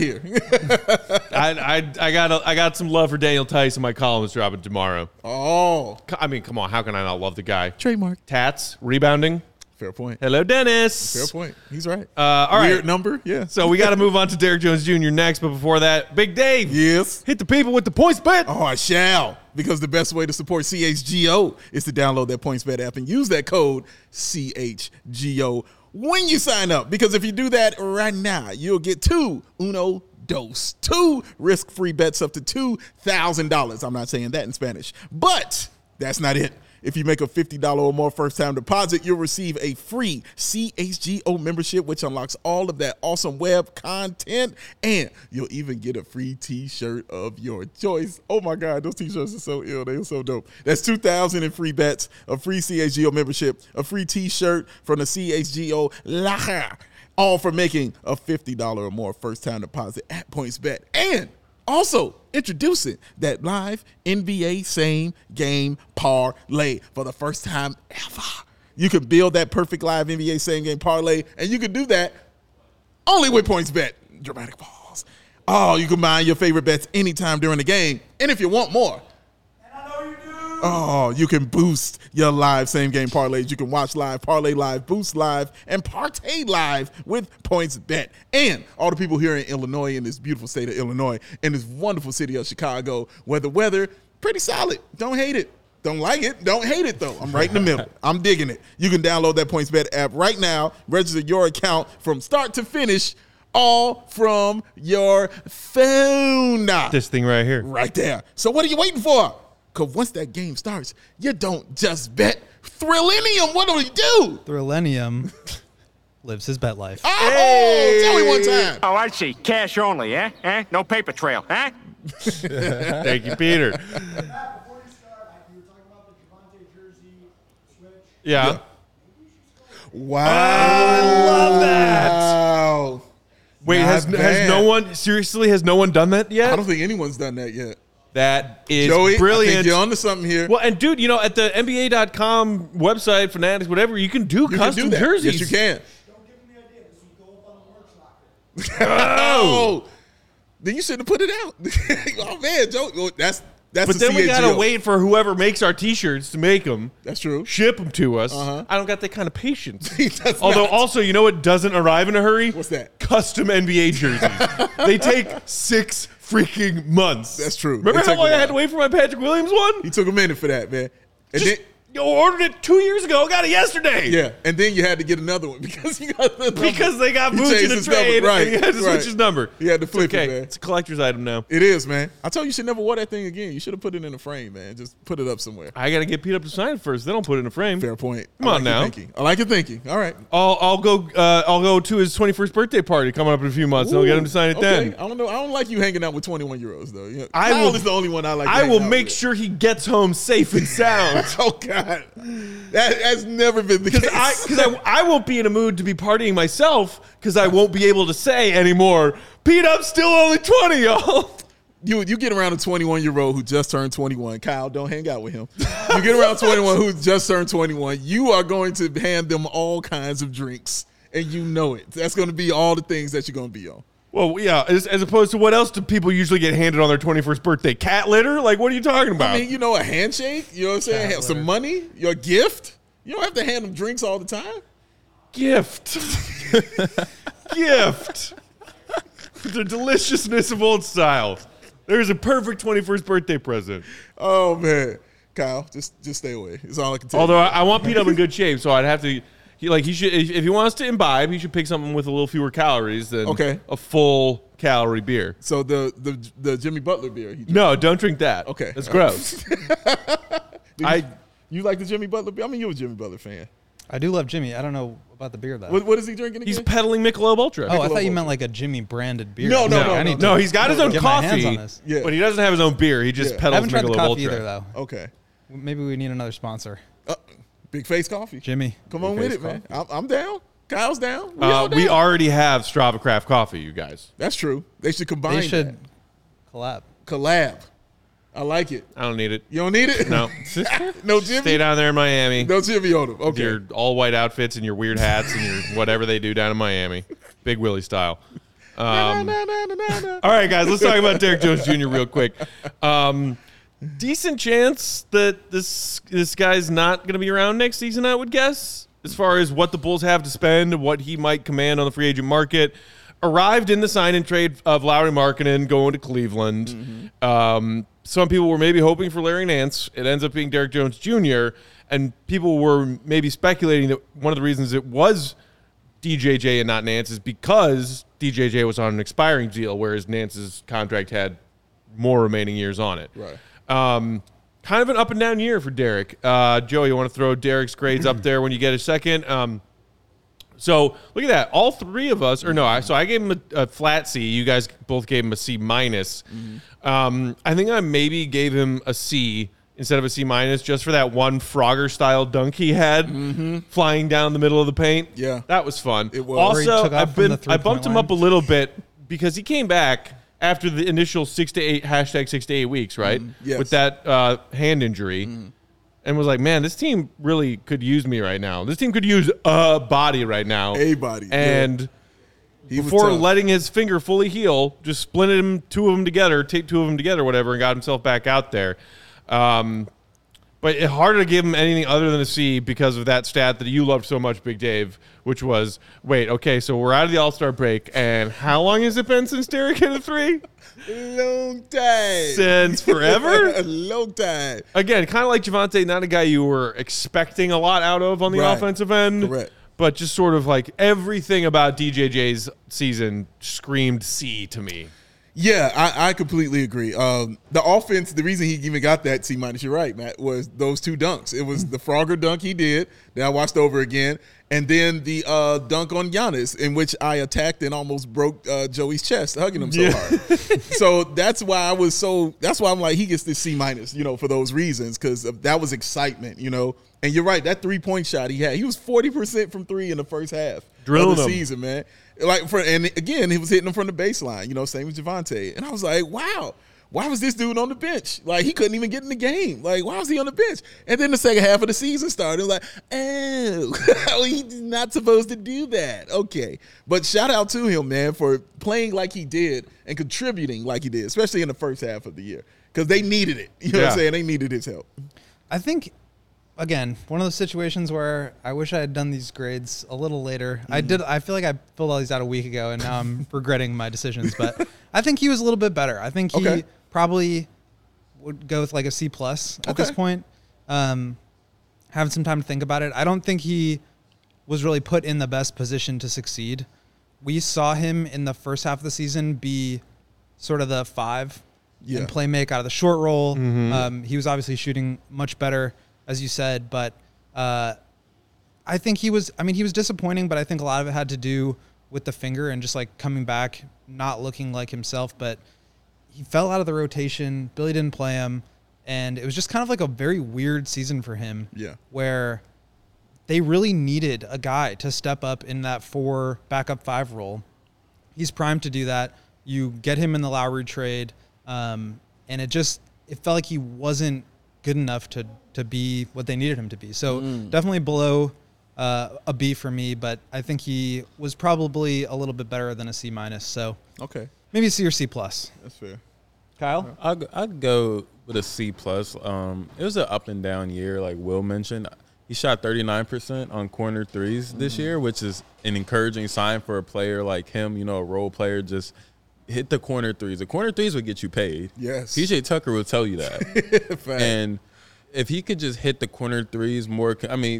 I got some love for Daniel Tice in my column that's dropping tomorrow. Oh. I mean, come on. How can I not love the guy? Trademark. Tats, rebounding. Fair point. Hello, Dennis. Fair point. He's right. All right. Weird number. Yeah. So we got to move on to Derrick Jones Jr. next. But before that, Big Dave. Yes. Hit the people with the points bet. Oh, I shall. Because the best way to support CHGO is to download that PointsBet app and use that code CHGO when you sign up. Because if you do that right now, you'll get two risk-free bets up to $2,000. I'm not saying that in Spanish. But that's not it. If you make a $50 or more first-time deposit, you'll receive a free CHGO membership, which unlocks all of that awesome web content, and you'll even get a free T-shirt of your choice. Oh, my God, those T-shirts are so ill. They are so dope. That's $2,000 in free bets, a free CHGO membership, a free T-shirt from the CHGO Lager, all for making a $50 or more first-time deposit at PointsBet. And also, introducing that live NBA same game parlay for the first time ever. You can build that perfect live NBA same game parlay, and you can do that only with PointsBet. Dramatic pause. Oh, you can combine your favorite bets anytime during the game. And if you want more, you can boost your live same-game parlays. You can watch live, parlay live, boost live, and partay live with PointsBet. And all the people here in Illinois, in this beautiful state of Illinois, in this wonderful city of Chicago, where the weather pretty solid. Don't hate it. Don't like it. Don't hate it, though. I'm right in the middle. I'm digging it. You can download that PointsBet app right now. Register your account from start to finish, all from your phone. This thing right here. Right there. So what are you waiting for? Because once that game starts, you don't just bet. Thrillenium, what do we do? Thrillenium lives his bet life. Oh, tell me one time. Oh, I see. Cash only, eh? No paper trail, eh? Thank you, Peter. Matt, before you start, you were talking about the Javonte jersey switch. Yeah. Wow. I love that. Wow. Wait, Not has bad. no one done that yet? I don't think anyone's done that yet. That is Joey, I brilliant. think you're onto something here. Well, and dude, at the NBA.com website, Fanatics, whatever, you can do You can custom do that. jerseys. Yes, you can. Don't give them the idea. This will go up on the merch locker. Oh. Then you should have put it out. Oh, man, Joe. Well, that's But the then we gotta CHGO. wait for whoever makes our T-shirts to make them, That's true. ship them to us. Uh-huh. I don't got that kind of patience. He does Although, not. also, you know what doesn't arrive in a hurry? What's that? Custom NBA jerseys. They take 6 freaking months. That's true. Remember They how take a long I while. had to wait for my Patrick Williams one? He took a minute for that, man. And Just, then, ordered it 2 years ago. Got it yesterday. yeah, and then you had to get another one because you got the number. Because they got He Vooch changed in a his number, trade, right, and he had to right. switch his number. He had to flip okay. it, man. It's a collector's item now. It is, man. I told you, you should never wear that thing again. You should have put it in a frame, man. Just put it up somewhere. I got to get Pete up to sign it first. Then I'll put it in a frame. Fair point. Come I on like your now. thinking. I like your thinking. All right. I'll go to his 21st birthday party coming up in a few months, and I'll get him to sign it okay. then. I don't know. I don't like you hanging out with 21-year-olds, though. You know, I Kyle will- is the only one I like. I to will hang out make with. sure he gets home safe and sound. Oh God, that's never been the case. Because I won't be in a mood to be partying myself because I won't be able to say anymore, Pete, I'm still only 20, y'all. You get around a 21-year-old who just turned 21. Kyle, don't hang out with him. You get around 21 who just turned 21. You are going to hand them all kinds of drinks, and you know it. That's going to be all the things that you're going to be on. Well, yeah, as opposed to what else do people usually get handed on their 21st birthday? Cat litter? Like, what are you talking about? I mean, a handshake. You know what I'm saying? Have some money. Your gift. You don't have to hand them drinks all the time. Gift. Gift. The deliciousness of old style. There's a perfect 21st birthday present. Oh man, Kyle, just stay away. It's all I can tell Although you. I want Pete up in good shape, so I'd have to. He should, if he wants to imbibe, he should pick something with a little fewer calories than a full calorie beer. So the Jimmy Butler beer. He drinks. No, don't drink that. Okay. That's gross. You like the Jimmy Butler beer? I mean, you're a Jimmy Butler fan. I do love Jimmy. I don't know about the beer though. What is he drinking again? He's peddling Michelob Ultra. Oh, I thought you meant like a Jimmy branded beer. No, No, he's got his own get my hands coffee, on this. Yeah. but he doesn't have his own beer. He just Yeah. I peddles haven't tried the Michelob coffee Ultra. either though. Okay. Maybe we need another sponsor. Big Face Coffee. Jimmy. Come on with it, man. I'm down. Kyle's down. We all down. We already have Strava Craft coffee, you guys. That's true. They should combine They should that. collab. Collab. I like it. I don't need it. You don't need it? No. No Jimmy? Stay down there in Miami. No Jimmy on him. With Okay. your all white outfits and your weird hats and your whatever they do down in Miami. Big Willie style. All right, guys, let's talk about Derrick Jones Jr. real quick. Decent chance that this guy's not going to be around next season, I would guess, as far as what the Bulls have to spend, what he might command on the free agent market. Arrived in the sign-and trade of Lauri Markkanen going to Cleveland. Some people were maybe hoping for Larry Nance. It ends up being Derrick Jones Jr., and people were maybe speculating that one of the reasons it was DJJ and not Nance is because DJJ was on an expiring deal, whereas Nance's contract had more remaining years on it. Right. Kind of an up and down year for Derrick. Joe, you want to throw Derrick's grades up there when you get a second? So look at that. All three of us, so I gave him a flat C. You guys both gave him a C minus. I think I maybe gave him a C instead of a C minus just for that one Frogger style dunk he had flying down the middle of the paint. Yeah. That was fun. It was. Where he Also, took off from the I bumped him three-point up a little bit because he came back after the initial 6 to 8 weeks, right? Yes. With that hand injury. And was like, man, this team really could use me right now. This team could use a body right now. A body, yeah. And He was before tough. letting his finger fully heal, just splinted him, taped two of them together, whatever, and got himself back out there. But it's harder to give him anything other than a C because of that stat that you loved so much, Big Dave, which was, so we're out of the All-Star break, and how long has it been since Derrick hit a three? Long time. Since forever? A long time. Again, kind of like Javonte, not a guy you were expecting a lot out of on the Right. offensive end. Correct. But just sort of like everything about DJJ's season screamed C to me. Yeah, I completely agree. The offense, the reason he even got that C-, you're right, Matt, was those 2 dunks. It was the Frogger dunk he did that I watched over again, and then the dunk on Giannis, in which I attacked and almost broke Joey's chest, hugging him so hard. So that's why I'm like, he gets this C-, for those reasons, because that was excitement, And you're right, that 3-point shot he had, he was 40% from 3 in the first half Drilling of the him. season, man. And again, he was hitting them from the baseline, same as Javonte. And I was like, wow, why was this dude on the bench? Like, he couldn't even get in the game. Like, why was he on the bench? And then the second half of the season started. Like, oh, he's not supposed to do that. Okay. But shout out to him, man, for playing like he did and contributing like he did, especially in the first half of the year, because they needed it. You know what I'm saying? They needed his help. I think, again, one of those situations where I wish I had done these grades a little later. I feel like I filled all these out a week ago, and now I'm regretting my decisions. But I think he was a little bit better. I think he probably would go with like a C+ at this point. Having some time to think about it. I don't think he was really put in the best position to succeed. We saw him in the first half of the season be sort of the 5 and play make out of the short roll. He was obviously shooting much better, as you said, but I think he was disappointing, but I think a lot of it had to do with the finger and just like coming back, not looking like himself, but he fell out of the rotation. Billy didn't play him, and it was just kind of like a very weird season for him. Yeah, where they really needed a guy to step up in that 4 backup 5 role. He's primed to do that. You get him in the Lowry trade, and it felt like he wasn't good enough to be what they needed him to be. So definitely below a B for me, but I think he was probably a little bit better than a C-. So maybe a C or C+. That's fair. Kyle? I'd go with a C+. It was an up and down year, like Will mentioned. He shot 39% on corner threes this year, which is an encouraging sign for a player like him, a role player. Just hit the corner threes. The corner threes would get you paid. Yes. PJ Tucker will tell you that. And if he could just hit the corner threes more,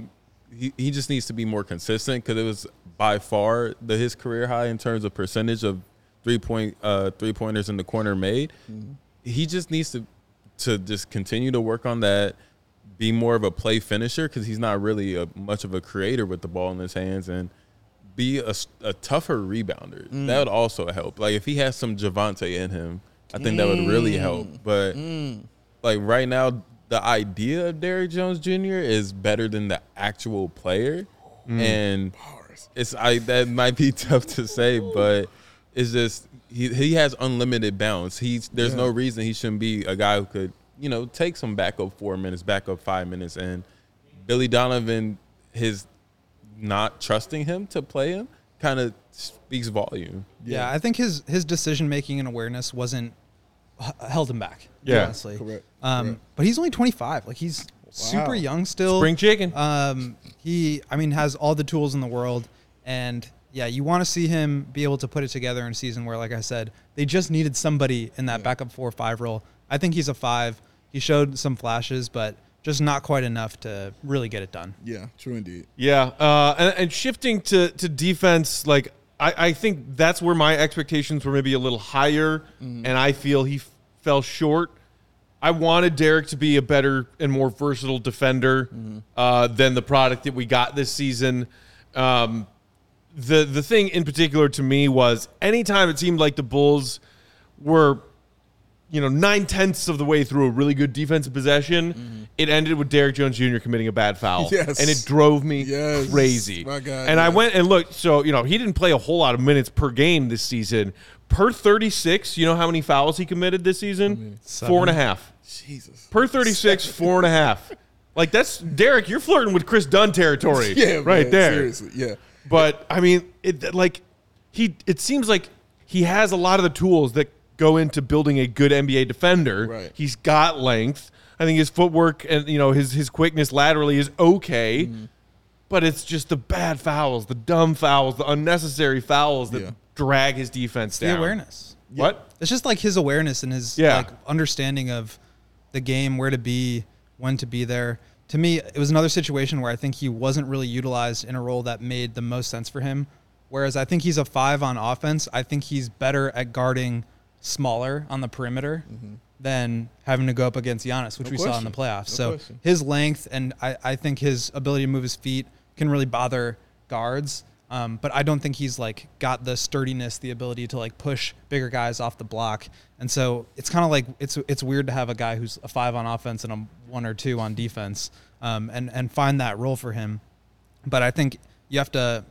he just needs to be more consistent, because it was by far his career high in terms of percentage of three-pointers in the corner made. He just needs to just continue to work on that, be more of a play finisher, because he's not really much of a creator with the ball in his hands, and be a tougher rebounder. That would also help. Like, if he has some Javonte in him, I think that would really help. But like right now, the idea of Derrick Jones Jr. is better than the actual player, and that might be tough to say, but it's just he has unlimited bounce. There's no reason he shouldn't be a guy who could take some backup 4 minutes, backup 5 minutes, and Billy Donovan, his not trusting him to play him kind of speaks volume. Yeah, I think his decision making and awareness wasn't held him back. Yeah, honestly. Correct. But he's only 25. Like, he's super young still. Spring chicken. He has all the tools in the world, and yeah, you want to see him be able to put it together in a season where, like I said, they just needed somebody in that backup 4 or 5 role. I think he's a 5. He showed some flashes, but just not quite enough to really get it done. Yeah, true indeed. Yeah, and shifting to defense, like I think that's where my expectations were maybe a little higher, and I feel he fell short. I wanted Derrick to be a better and more versatile defender than the product that we got this season. The thing in particular to me was anytime it seemed like the Bulls were 9/10 of the way through a really good defensive possession, it ended with Derrick Jones Jr. committing a bad foul. Yes. And it drove me crazy. My God, and I went and looked. So, he didn't play a whole lot of minutes per game this season. Per 36, you know how many fouls he committed this season? 4.5. Jesus. Per 36, 4.5. Like, that's Derrick, you're flirting with Chris Dunn territory. Right there. Seriously, yeah. But, it seems like he has a lot of the tools that go into building a good NBA defender. Right. He's got length. I think his footwork and his quickness laterally is okay, but it's just the bad fouls, the dumb fouls, the unnecessary fouls that drag his defense down. The awareness. What? It's just like his awareness and his understanding of the game, where to be, when to be there. To me, it was another situation where I think he wasn't really utilized in a role that made the most sense for him. Whereas I think he's a 5 on offense. I think he's better at guarding smaller on the perimeter than having to go up against Giannis, which we saw in the playoffs. So his length and I think his ability to move his feet can really bother guards. But I don't think he's like got the sturdiness, the ability to like push bigger guys off the block. And so it's kind of like it's weird to have a guy who's a 5 on offense and a 1 or 2 on defense, and find that role for him. But I think you have to,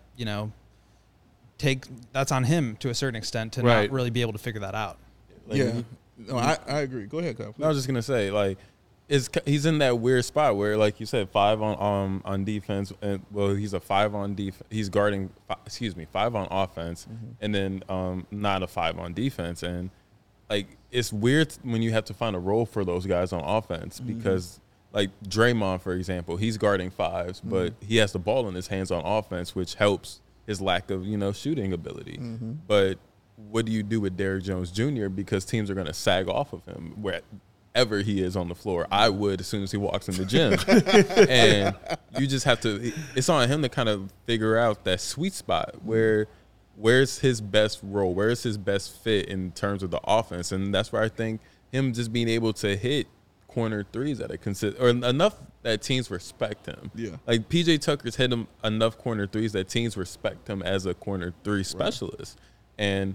that's on him to a certain extent to not really be able to figure that out. No, I agree. Go ahead, Kyle. I was just gonna say, like, he's in that weird spot where, like you said, 5 on defense, and he's a 5 on defense. He's guarding, 5 on offense, and then not a 5 on defense. And like, it's weird when you have to find a role for those guys on offense because, like Draymond, for example, he's guarding 5s, but he has the ball in his hands on offense, which helps his lack of shooting ability. But what do you do with Derrick Jones Jr. because teams are going to sag off of him wherever he is on the floor? I would as soon as he walks in the gym. And you just have to – it's on him to kind of figure out that sweet spot where's his best role, where's his best fit in terms of the offense. And that's where I think him just being able to hit corner threes that are enough that teams respect him. Yeah. Like PJ Tucker's hit him enough corner threes that teams respect him as a corner 3 specialist. And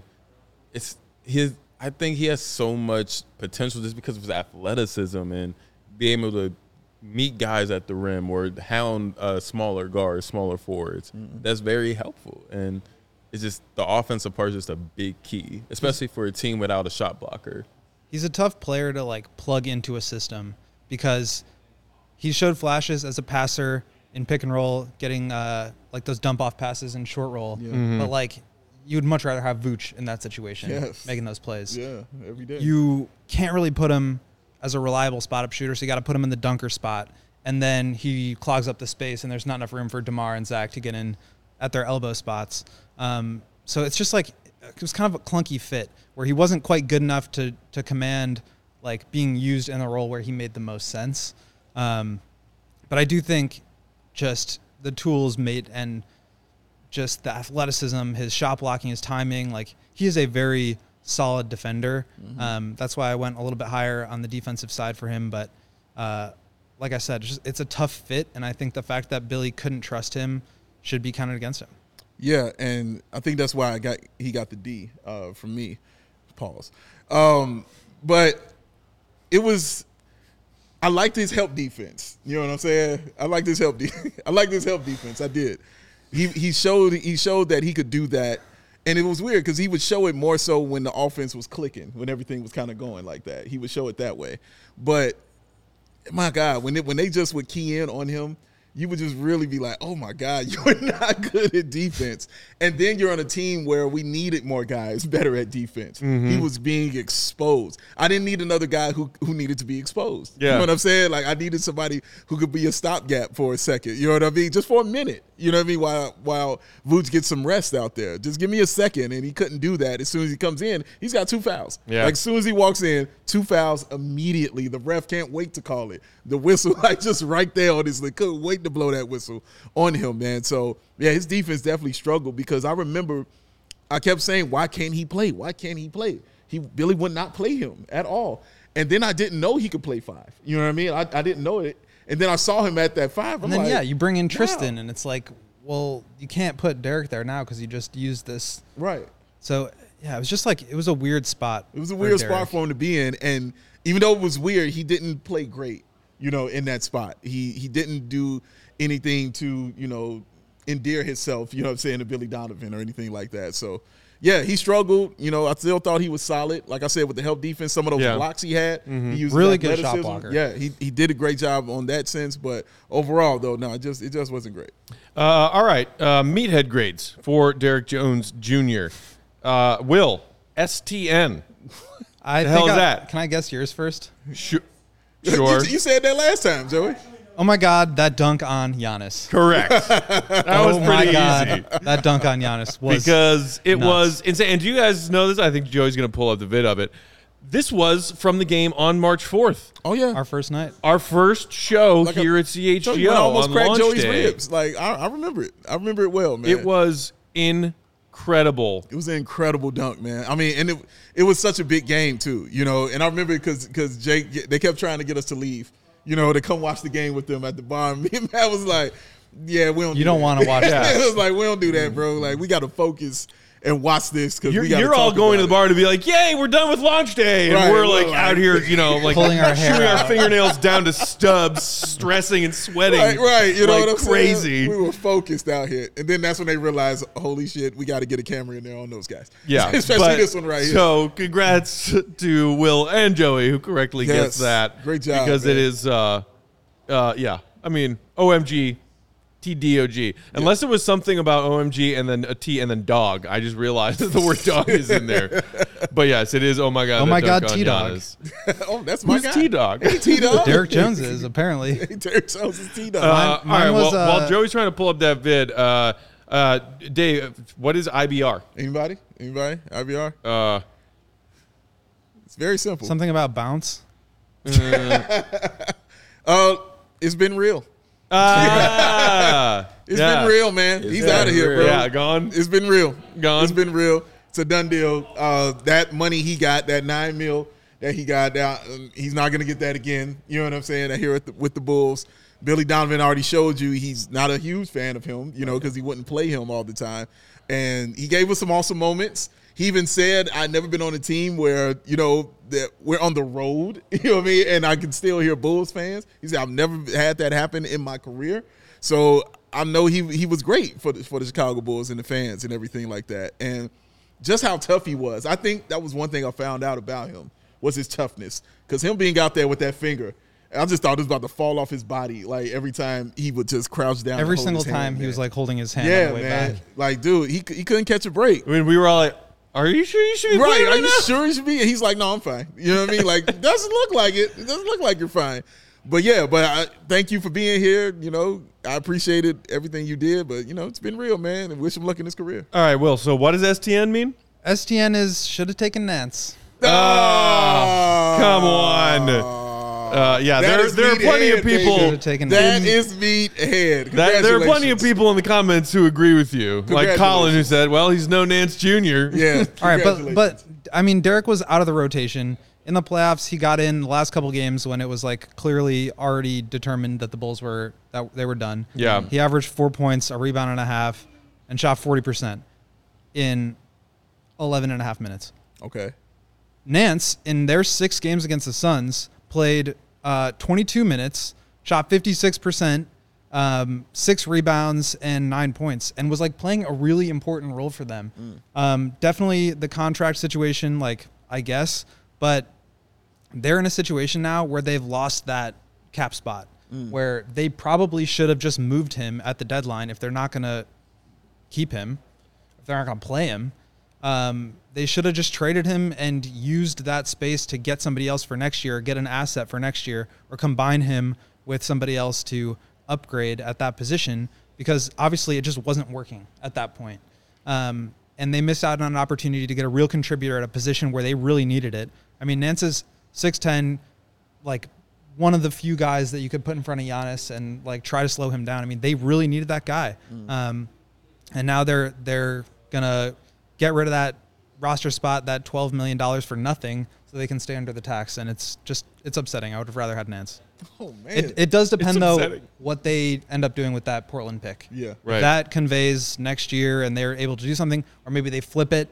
I think he has so much potential just because of his athleticism and being able to meet guys at the rim or hound smaller guards, smaller forwards. That's very helpful. And it's just the offensive part is just a big key, especially for a team without a shot blocker. He's a tough player to like plug into a system because he showed flashes as a passer in pick and roll, getting like those dump off passes in short roll. But like, you'd much rather have Vooch in that situation, making those plays. Yeah, every day. You can't really put him as a reliable spot-up shooter, so you got to put him in the dunker spot, and then he clogs up the space, and there's not enough room for DeMar and Zach to get in at their elbow spots. So it's just like it was kind of a clunky fit where he wasn't quite good enough to command like being used in a role where he made the most sense. But I do think just the tools made and just the athleticism, his shot blocking, his timing, like he is a very solid defender. That's why I went a little bit higher on the defensive side for him. But like I said, it's a tough fit. And I think the fact that Billy couldn't trust him should be counted against him. Yeah, and I think that's why he got the D from me. Pause. But it was – I liked his help defense. You know what I'm saying? I liked his help defense. I did. He showed that he could do that, and it was weird because he would show it more so when the offense was clicking, when everything was kind of going like that. He would show it that way. But my God, when they just would key in on him, you would just really be like, oh my God, you're not good at defense. And then you're on a team where we needed more guys better at defense. He was being exposed. I didn't need another guy who needed to be exposed. You know what I'm saying? Like I needed somebody who could be a stopgap for a second. You know what I mean? Just for a minute. You know what I mean? While Vooch gets some rest out there. Just give me a second. And he couldn't do that. As soon as he comes in, he's got 2 fouls. Yeah. Like as soon as he walks in, 2 fouls immediately. The ref can't wait to call it. The whistle, like just right there on his, couldn't wait to blow that whistle on him, man. So, yeah, his defense definitely struggled because I remember I kept saying, why can't he play? Why can't he play? Billy would not play him at all. And then I didn't know he could play 5. You know what I mean? I didn't know it. And then I saw him at that 5. And then, you bring in Tristan, and it's like, well, you can't put Derek there now because you just used this. Right. So, yeah, it was just like, it was a weird spot. It was a weird spot for him to be in. And even though it was weird, he didn't play great, in that spot. He didn't do anything to, endear himself, to Billy Donovan or anything like that. So, yeah, he struggled. I still thought he was solid. Like I said, with the help defense, some of those blocks he had, he used really good shot blocker. Yeah, he did a great job on that sense. But overall, though, no, it just wasn't great. All right, meathead grades for Derrick Jones Jr. Will, STN. The hell is that? Can I guess yours first? Sure. You said that last time, Joey. Oh, my God, that dunk on Giannis. Correct. That was pretty easy. That dunk on Giannis was because it nuts. Was insane. And do you guys know this? I think Joey's going to pull up the vid of it. This was from the game on March 4th. Oh, yeah. Our first night. Our first show here at CHGO almost on cracked launch Joey's day. ribs. Like, I remember it. I remember it well, man. It was incredible. incredible. It was an incredible dunk, man. I mean, and it was such a big game too, you know. And I remember because Jake, they kept trying to get us to leave, you know, to come watch the game with them at the bar. Me and Matt was like, "Yeah, we don't. You don't want to watch that." It was like, we don't do that, bro. Like, we got to focus and watch this because You're all going to the bar to be like, "Yay, we're done with launch day," and Right, we're like well, out here, you know, like pulling our hair chewing our out. fingernails down to stubs, stressing and sweating, Right, you know like what I'm crazy. saying? We were focused out here, and then that's when they realized, holy shit, we got to get a camera in there on those guys. Yeah, especially but- this one right here. So, congrats to Will and Joey who correctly Yes, gets that. great job, because man. it is, yeah. I mean, OMG. TDOG. Unless it was something about OMG and then a T and then dog. I just realized that the word dog is in there. But yes, it is. Oh my god. Oh that my dunk God, on T-Dog. Giannis. Oh, that's my Who's guy. T-Dog? Hey, T-Dog. Derek Jones is apparently. Hey, Derek Jones is T-Dog. All mine right. was, While Joey's trying to pull up that vid, Dave, what is IBR? Anybody? IBR? It's very simple. Something about bounce. It's been real. It's been real, man. He's been out of here, real. bro. Yeah, gone. It's been real. Gone. It's been real. It's a done deal. That money he got, that $9 million that he got, he's not going to get that again. You know what I'm saying? Here with the Bulls. Billy Donovan already showed you he's not a huge fan of him, you know, because he wouldn't play him all the time. And he gave us some awesome moments. He even said, I've never been on a team where, you know, that we're on the road, you know what I mean? And I can still hear Bulls fans. He said, I've never had that happen in my career. So I know he was great for the Chicago Bulls and the fans and everything like that. And just how tough he was. I think that was one thing I found out about him was his toughness. Because him being out there with that finger, I just thought it was about to fall off his body. Like every time he would just crouch down. Every and hold single his time hand, he man. was like holding his hand Yeah, on the way man. back. Like, dude, he couldn't catch a break. I mean, we were all like, are you sure you should be Right. playing Are right you now? sure you should be? And he's like, no, I'm fine. You know what I mean? Like, it doesn't look like it. It doesn't look like you're fine. But yeah, thank you for being here. You know, I appreciated everything you did, but you know, it's been real, man. And wish him luck in his career. All right, Will. So what does STN mean? STN is should have taken Nance. Oh, Come on. Yeah, That is there are plenty of meathead, baby. people. Should've taken That Nance. is meathead. There are plenty of Congratulations. people in the comments who agree with you, like Colin, who said, "Well, he's no Nance Jr." Yeah. All right, but congratulations. I mean, Derek was out of the rotation in the playoffs. He got in the last couple games when it was like clearly already determined that the Bulls were done. Yeah. he averaged 4 points, a rebound and a half, and shot 40% in 11 and a half minutes. Okay. Nance, in their 6 games against the Suns, played 22 minutes, shot 56%, 6 rebounds, and 9 points, and was like playing a really important role for them. Definitely the contract situation, like, I guess, but they're in a situation now where they've lost that cap spot, where they probably should have just moved him at the deadline if they're not going to keep him, if they're not going to play him. They should have just traded him and used that space to get somebody else for next year, get an asset for next year, or combine him with somebody else to upgrade at that position, because obviously it just wasn't working at that point. And they missed out on an opportunity to get a real contributor at a position where they really needed it. I mean, Nance is 6'10", like one of the few guys that you could put in front of Giannis and like try to slow him down. I mean, they really needed that guy. And now they're going to get rid of that roster spot, that $12 million for nothing, so they can stay under the tax. And it's upsetting. I would have rather had Nance. Oh man. It does depend, though, upsetting. what they end up doing with that Portland pick. Yeah. Right. If that conveys next year and they're able to do something, or maybe they flip it.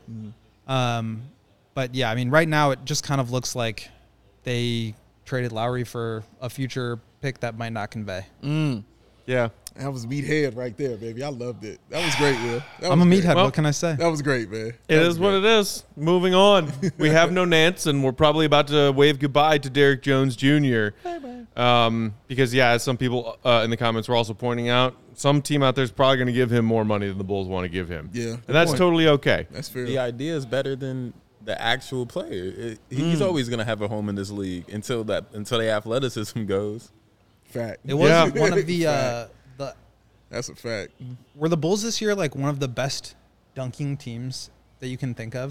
But yeah, I mean, right now it just kind of looks like they traded Lowry for a future pick that might not convey. Yeah. That was meathead right there, baby. I loved it. That was great, Will. That I'm a was meathead. great. Well, what can I say? That was great, man. It is what it is. Moving on. We have no Nance, and we're probably about to wave goodbye to Derek Jones Jr. Because, yeah, as some people in the comments were also pointing out, some team out there is probably going to give him more money than the Bulls want to give him. Yeah, And good that's point. totally okay. That's fair. The idea is better than the actual player. He's always going to have a home in this league until the athleticism goes. Fact. It was Yeah. one of the Fact. That's a fact. were the Bulls this year like one of the best dunking teams that you can think of?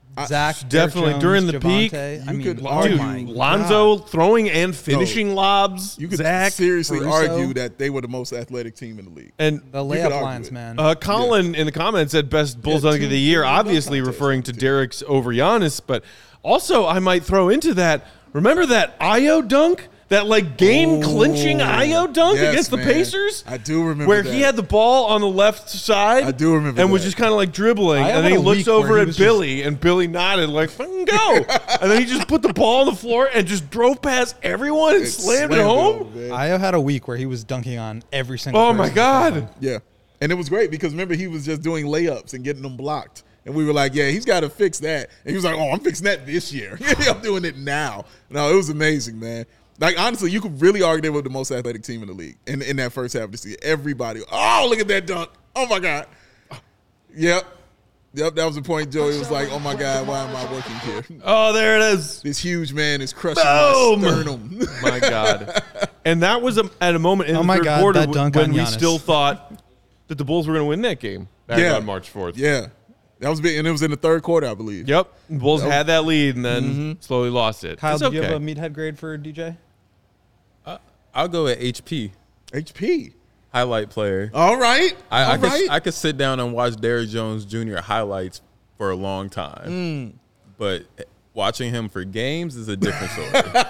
Zach, Definitely Derek during Jones, the peak. Javonte. I you mean, could oh argue- my Lonzo God. throwing and finishing lobs. You could Zach seriously Caruso. argue that they were the most athletic team in the league. and The could layup argue lines, it. man. Colin in the comments said best Bulls dunk of the year, obviously referring to Derek's over Giannis, but also I might throw into that. Remember that Io dunk? That like game-clinching Io dunk yes, against the man. Pacers? I do remember Where that. he had the ball on the left side. I do remember And was that. just kind of like dribbling. Io And then had he a looks week where over he at was Billy, and Billy nodded like, fucking go. And then he just put the ball on the floor and just drove past everyone and slammed it home. man. Io had a week where he was dunking on every single Oh, person my he God. played on. Yeah. And it was great because remember, he was just doing layups and getting them blocked. And we were like, yeah, he's got to fix that. And he was like, oh, I'm fixing that this year. I'm doing it now. No, it was amazing, man. Like, honestly, you could really argue they were the most athletic team in the league in that first half of the season. Everybody, oh, look at that dunk. Oh, my God. Yep, that was the point, Joey. It was like, oh, my God, why am I working here? Oh, there it is. This huge man is crushing Boom! my sternum. My God. And that was at a moment in Oh the my third God, quarter that dunk when on we Giannis. still thought that the Bulls were going to win that game back on March 4th. Yeah. That was big, and it was in the third quarter, I believe. Yep. The Bulls had that lead and then slowly lost it. Kyle, It's do you have okay. a meathead grade for DJ? I'll go at HP, HP. highlight player. All right. I All right. I could sit down and watch Derrick Jones Jr. highlights for a long time, but watching him for games is a different story.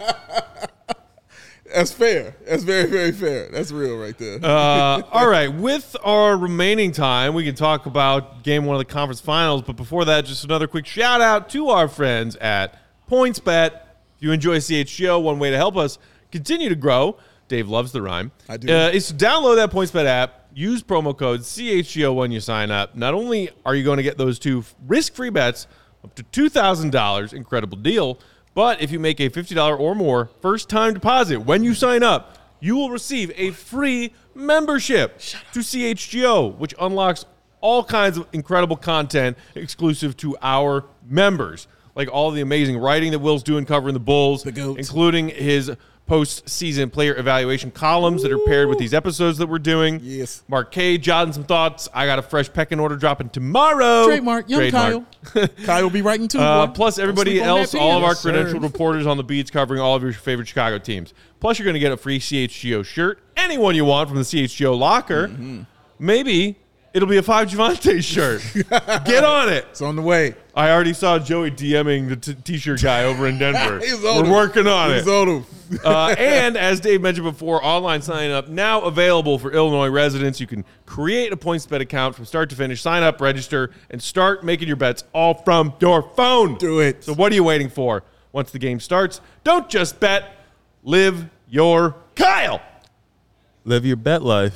That's fair. That's very, very fair. That's real right there. All right. With our remaining time, we can talk about game one of the conference finals. But before that, just another quick shout out to our friends at PointsBet. If you enjoy CHGO, one way to help us continue to grow, Dave loves the rhyme, I do. is to download that PointsBet app, use promo code CHGO when you sign up. Not only are you going to get those two risk-free bets up to $2,000, incredible deal, but if you make a $50 or more first-time deposit when you sign up, you will receive a free membership to CHGO, which unlocks all kinds of incredible content exclusive to our members, like all the amazing writing that Will's doing covering the Bulls, GOAT. including his post-season player evaluation columns that are paired with these episodes that we're doing. Yes. Mark K, jotting some thoughts. I got a fresh pecking order dropping tomorrow. Trademark. Young Kyle. Kyle will be writing too. boy. Plus, everybody Don't sleep on else, that all of pen. our Yes, sir. credentialed reporters on the beats covering all of your favorite Chicago teams. Plus, you're going to get a free CHGO shirt, anyone you want from the CHGO locker. Maybe it'll be a 5 Javante shirt. Get on it. It's on the way. I already saw Joey DMing the T-shirt guy over in Denver. He's on We're him. working on He's it. on him. And as Dave mentioned before, online sign up now available for Illinois residents. You can create a PointsBet account from start to finish, sign up, register, and start making your bets all from your phone. Do it. So what are you waiting for? Once the game starts, don't just bet, live your Kyle. Live your bet life.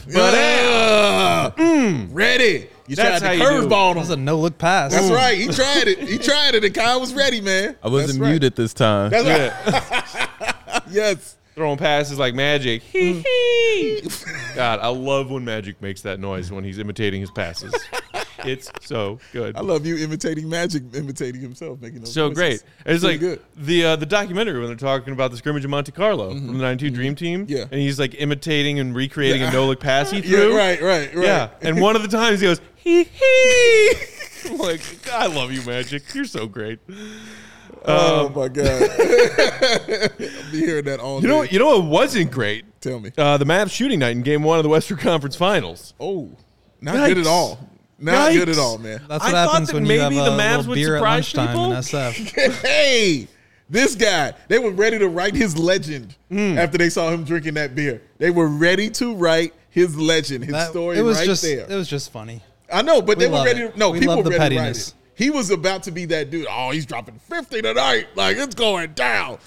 Ready. You That's tried how the you do it. curveball That was on a him. no-look pass. That's right. He tried it. He tried it, and Kyle was ready, man. I wasn't That's right. muted this time. That's Yeah. right. Yes. Throwing passes like Magic. Hee hee. God, I love when Magic makes that noise when he's imitating his passes. It's so good. I love you imitating Magic, imitating himself, making those So noises. great. It's Pretty like good. the documentary when they're talking about the scrimmage in Monte Carlo from the 92 Dream Team. Yeah. And he's like imitating and recreating a no-look pass he Yeah, threw. right. Yeah. And one of the times he goes, hee hee. I'm like, I love you, Magic. You're so great. Oh my God. I'll be hearing that all You day. know what wasn't great? Tell me. The Mavs shooting night in game one of the Western Conference Finals. Oh, not good at Yikes. all. Not good at Yikes. all, man. That's I what thought happens that when you have maybe a the Mavs little would beer at surprise lunchtime people. in SF. Hey, this guy, they were ready to write his legend Hmm. after they saw him drinking that beer. They were ready to write his legend, his story it was right just, there. It was just funny. I know, but we they were love ready it. to, no, We people love were the ready to write pettiness. it. He was about to be that dude. Oh, he's dropping 50 tonight. Like, it's going down.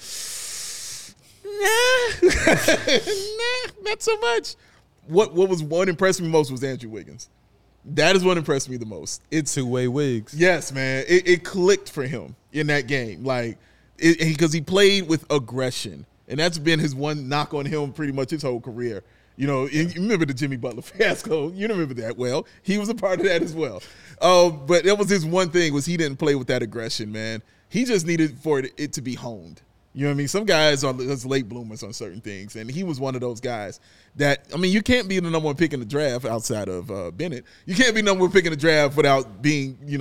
Nah, not so much. What impressed me most was Andrew Wiggins. That is what impressed me the most. It's Two-way wigs. Yes, man. It clicked for him in that game. Like, because he played with aggression. And that's been his one knock on him pretty much his whole career. You know, and you remember the Jimmy Butler fiasco. You remember that well. He was a part of that as well. But that was his one thing was he didn't play with that aggression, man. He just needed for it to be honed. You know what I mean? Some guys are just late bloomers on certain things, and he was one of those guys that, I mean, you can't be the number one pick in the draft outside of Bennett. You can't be number one pick in the draft without being,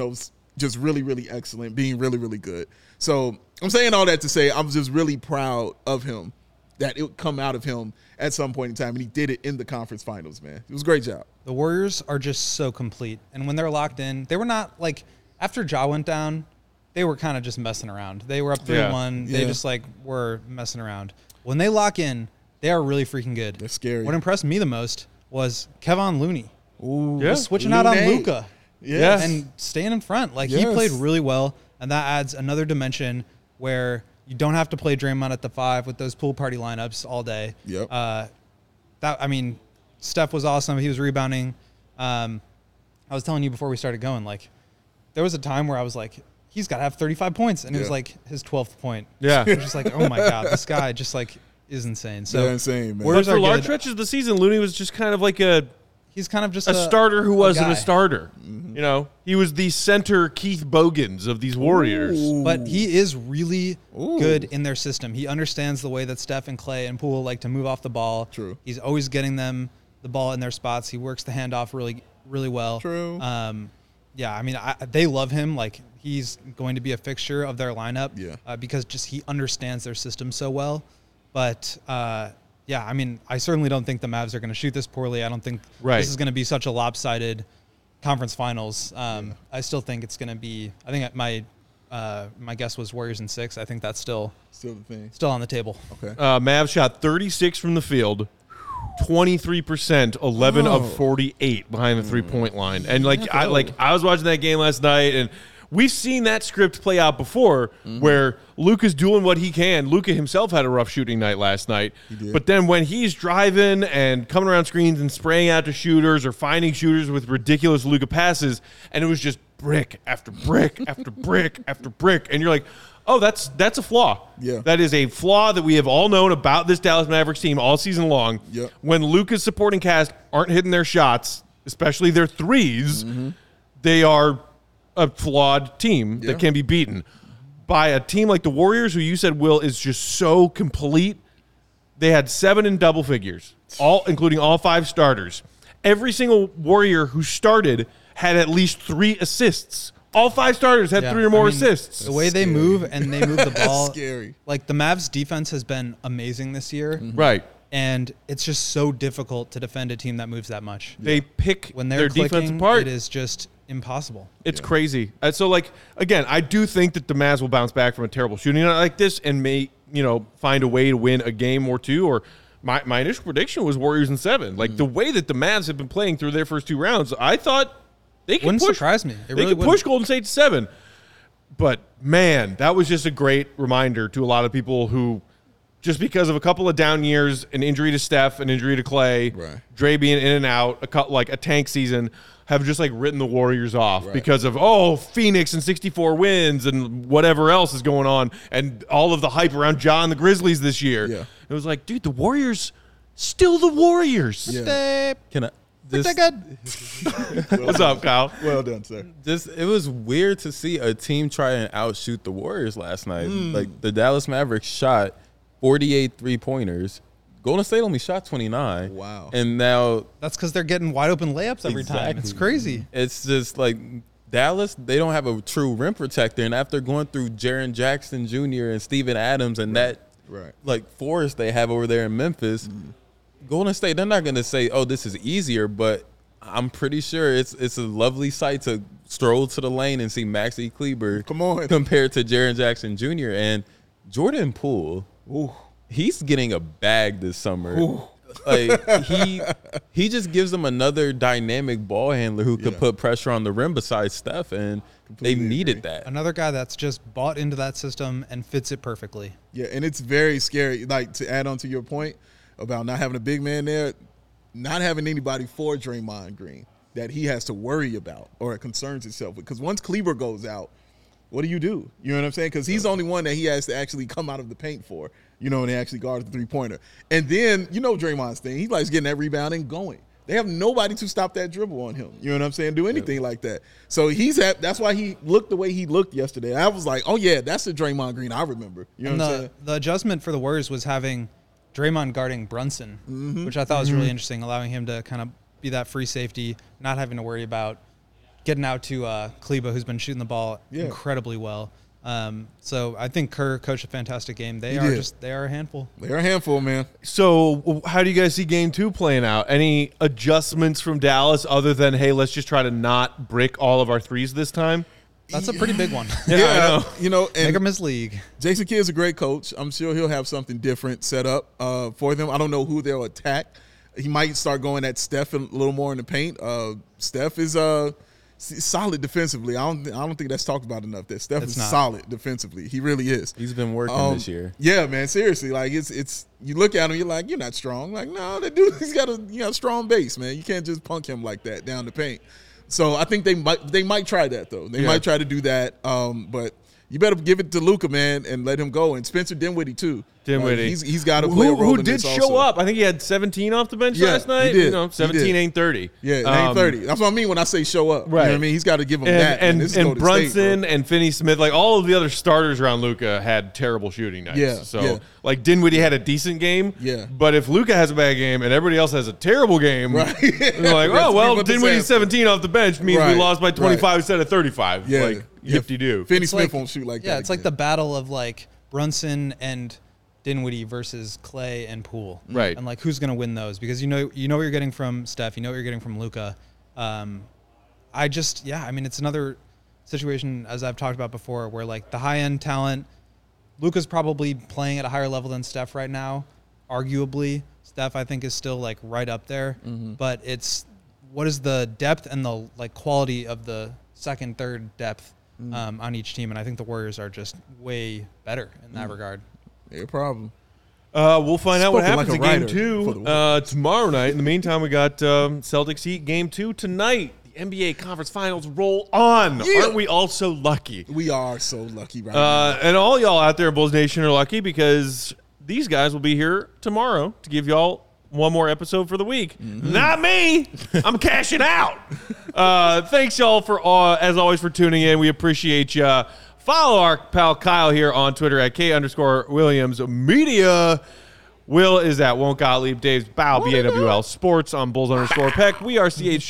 just really, really excellent, being really, really good. So I'm saying all that to say I'm just really proud of him, that it would come out of him at some point in time, and he did it in the conference finals, man. It was a great job. The Warriors are just so complete. And when they're locked in, they were not like, after Ja went down, they were kind of just messing around. They were up 3-1. Yeah. They just like were messing around. When they lock in, they are really freaking good. They're scary. What impressed me the most was Kevon Looney. Ooh, Yeah. Switching out on Looney. Luka. Yes. And staying in front. Like, he Yes. played really well, and that adds another dimension where you don't have to play Draymond at the 5 with those pool party lineups all day. Yep. Steph was awesome. He was rebounding. I was telling you before we started going, like, there was a time where I was like, he's got to have 35 points, and it was Yeah. like his 12th point. Yeah. It was just like, oh my God, this guy just like is insane. So They're insane, man. But Warriors for are large good. stretches of the season, Looney was just kind of like He's kind of just a starter who wasn't guy. a starter. Mm-hmm. You know, he was the center Keith Bogans of these Warriors. But he is really good in their system. He understands the way that Steph and Clay and Poole like to move off the ball. True. He's always getting them the ball in their spots. He works the handoff really, really well. True. Yeah, I mean, they love him. Like, he's going to be a fixture of their lineup. Yeah. Because just he understands their system so well. But yeah, I mean, I certainly don't think the Mavs are going to shoot this poorly. I don't think this is going to be such a lopsided conference finals. I still think it's going to be. I think my guess was Warriors in 6. I think that's still Still the thing. still on the table. Okay. Mavs shot 36 from the field, 23%, 11 of 48 behind the 3-point line. And I was watching that game last night, and we've seen that script play out before, where Luka's doing what he can. Luka himself had a rough shooting night last night, but then when he's driving and coming around screens and spraying out to shooters or finding shooters with ridiculous Luka passes, and it was just brick after brick after brick after brick, and you're like, oh, that's a flaw. Yeah. That is a flaw that we have all known about this Dallas Mavericks team all season long. Yep. When Luka's supporting cast aren't hitting their shots, especially their threes, they are a flawed team that can be beaten by a team like the Warriors, who you said, Will, is just so complete. They had 7 in double figures, including all 5 starters. Every single Warrior who started had at least 3 assists. All 5 starters had 3 or more assists. The way they move and they move the ball, scary. like the Mavs defense has been amazing this year. Right. And it's just so difficult to defend a team that moves that much. They pick When their they're defense clicking, apart. it is just impossible. It's crazy. So, again, I do think that the Mavs will bounce back from a terrible shooting night like this and may, find a way to win a game or two. Or my initial prediction was Warriors in 7. Like, the way that the Mavs have been playing through their first 2 rounds, I thought they could Wouldn't push. surprise me. It They really could wouldn't. push Golden State to 7. But, man, that was just a great reminder to a lot of people who, just because of a couple of down years, an injury to Steph, an injury to Clay, Right. Dre being in and out, a tank season, have just written the Warriors off because of, Phoenix and 64 wins and whatever else is going on and all of the hype around Ja and the Grizzlies this year. Yeah. It was like, dude, the Warriors, still the Warriors. Yeah. Can I? Pretty good. What's up, Kyle? Well done, sir. It was weird to see a team try and outshoot the Warriors last night. Like, the Dallas Mavericks shot 48 3-pointers. Golden State only shot 29. Wow. And now That's because they're getting wide open layups every time. It's Exactly. crazy. it's just like Dallas, they don't have a true rim protector. And after going through Jaren Jackson Jr. and Steven Adams and that forest they have over there in Memphis, Golden State, they're not going to say, oh, this is easier, but I'm pretty sure it's a lovely sight to stroll to the lane and see Maxi Kleber Come on. compared to Jaren Jackson Jr. and Jordan Poole. He's getting a bag this summer. Like, he just gives them another dynamic ball handler who could put pressure on the rim besides Steph, and they needed that. Another guy that's just bought into that system and fits it perfectly. Yeah, and it's very scary. Like, to add on to your point about not having a big man there, not having anybody for Draymond Green that he has to worry about or concerns himself with. Because once Kleber goes out, what do? You know what I'm saying? Because he's the only one that he has to actually come out of the paint for, and actually guard the 3-pointer. And then, Draymond's thing, he likes getting that rebound and going. They have nobody to stop that dribble on him. You know what I'm saying? Do anything like that. So that's why he looked the way he looked yesterday. I was like, oh, yeah, that's the Draymond Green I remember. You know And what I'm saying? the adjustment for the Warriors was having Draymond guarding Brunson, which I thought was really interesting, allowing him to kind of be that free safety, not having to worry about getting out to Kleba, who's been shooting the ball incredibly well. So I think Kerr coached a fantastic game. They are a handful. They're a handful, man. So how do you guys see game 2 playing out? Any adjustments from Dallas other than, hey, let's just try to not brick all of our threes this time? That's a pretty big one. I know. And Make him his league. Jason Kidd's a great coach. I'm sure he'll have something different set up for them. I don't know who they'll attack. He might start going at Steph a little more in the paint. Steph is solid defensively. I don't think that's talked about enough. That Steph is solid defensively. He really is. He's been working this year. Yeah, man. Seriously, like it's you look at him, you're like, you're not strong. Like, no, that dude, he's got a strong base, man. You can't just punk him like that down the paint. So I think they might try that though. They might try to do that. But you better give it to Luka, man, and let him go. And Spencer Dinwiddie too. Dinwiddie. He's got to play a role who in did this show also. up. I think he had 17 off the bench last night. He did. 17 ain't 30. Yeah, it ain't 30. That's what I mean when I say show up. Right. You know what I mean? He's got to give him that. And This is Golden State, Brunson bro. and Finney Smith, like all of the other starters around Luka had terrible shooting nights. Yeah, So yeah. like Dinwiddie had a decent game. Yeah. But if Luka has a bad game and everybody else has a terrible game, Right. they're like, That's oh well, what the Dinwiddie's sample. 17 off the bench means Right, we lost by 25 right. instead of 35. Yeah. Like yip-de-doo. Finney It's Smith like- won't shoot like that. Yeah, it's like the again. battle of like Brunson and Dinwiddie versus Clay and Poole. Right. And like who's going to win those? Because you know what you're getting from Steph, you know what you're getting from Luka. I mean it's another situation as I've talked about before where like the high-end talent, Luka's probably playing at a higher level than Steph right now. Arguably, Steph I think is still like right up there, but it's what is the depth and the like quality of the second, third depth on each team, and I think the Warriors are just way better in that regard. Yeah, problem. We'll find out what Spoken happens like a in game writer for 2 the tomorrow night. In the meantime, we got Celtics Heat game 2 tonight. The NBA Conference Finals roll on. Yeah. Aren't we all so lucky? We are so lucky right now. And all y'all out there in Bulls Nation are lucky because these guys will be here tomorrow to give y'all one more episode for the week. Not me. I'm cashing out. Thanks y'all for as always for tuning in. We appreciate you. Follow our pal Kyle here on Twitter at K_Williams Media. Will is at Won't Gottlieb. Dave's Bow, BAWL Sports on Bulls_Peck. We are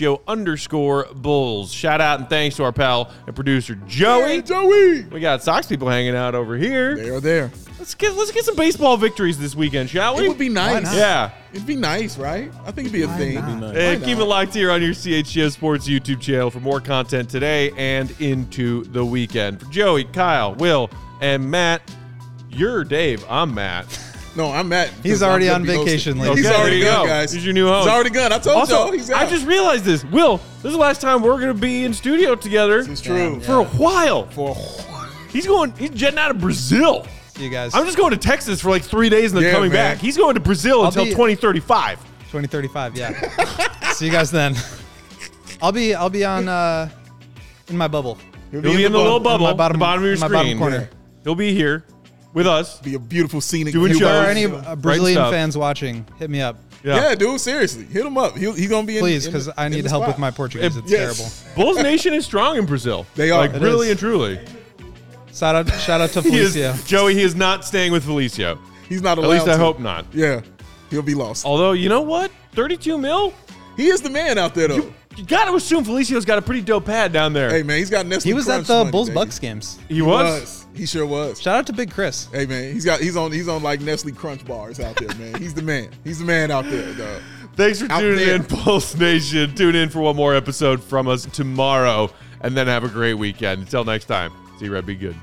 CHGO_Bulls. Shout out and thanks to our pal and producer Joey. Hey, Joey. We got Sox people hanging out over here. They are there. Let's get some baseball victories this weekend, shall we? It would be nice. Yeah. It'd be nice, right? I think it'd be a thing. And keep it locked here on your CHGO Sports YouTube channel for more content today and into the weekend. For Joey, Kyle, Will, and Matt, you're Dave. I'm Matt. No, I'm Matt. He's already on vacation, ladies. He's Okay, already there you gone, go. guys. He's your new host. He's already gone. I told y'all. He's out. I just realized this. Will, this is the last time we're going to be in studio together This is true. for a while. For He's jetting out of Brazil. See you guys. I'm just going to Texas for like 3 days and then Yeah, coming man. back. He's going to Brazil until be- 2035. 2035, yeah. See you guys then. I'll be on in my bubble. He'll be in the little bubble my at the bottom of your my screen. bottom corner. He'll be here with us. Be a beautiful scenic Doing view. shows. If there are Bright any Brazilian stuff. fans watching, hit me up, Yeah, dude, seriously. Hit him up. He's going to be in please, in because the- I in need the help with spot. my Portuguese. It's Yes. terrible. Bulls Nation is strong in Brazil. They are. Like, It really is. and truly. Shout out to He is, Felicio. Joey, he is not staying with Felicio. He's not At allowed least I to. hope not. Yeah. He'll be lost. Although, you know what? 32 mil? He is the man out there, though. You got to assume Felicio's got a pretty dope pad down there. Hey, man, he's got Nestle He was at Crunch the money, Bulls baby. Bucks games. He was? He sure was. Shout out to Big Chris. Hey, man, he's on like Nestle Crunch bars out there, man. He's the man. He's the man out there, dog. Thanks for Out tuning there. in, Pulse Nation. Tune in for one more episode from us tomorrow, and then have a great weekend. Until next time, see you, Red. Be good.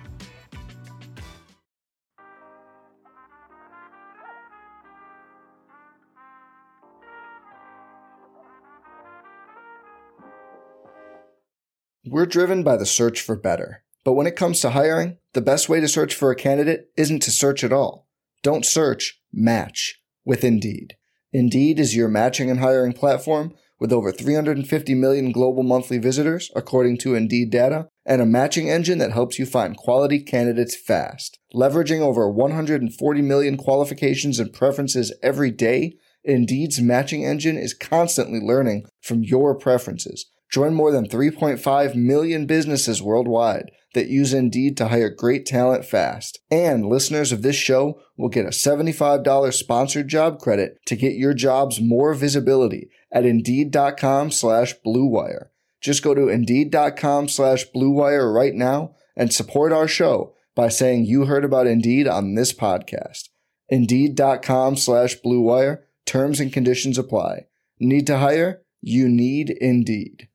We're driven by the search for better. But when it comes to hiring, the best way to search for a candidate isn't to search at all. Don't search, match with Indeed. Indeed is your matching and hiring platform with over 350 million global monthly visitors, according to Indeed data, and a matching engine that helps you find quality candidates fast. Leveraging over 140 million qualifications and preferences every day, Indeed's matching engine is constantly learning from your preferences. Join more than 3.5 million businesses worldwide that use Indeed to hire great talent fast. And listeners of this show will get a $75 sponsored job credit to get your jobs more visibility at Indeed.com/Blue Wire. Just go to Indeed.com/Blue Wire right now and support our show by saying you heard about Indeed on this podcast. Indeed.com/Blue Wire. Terms and conditions apply. Need to hire? You need Indeed.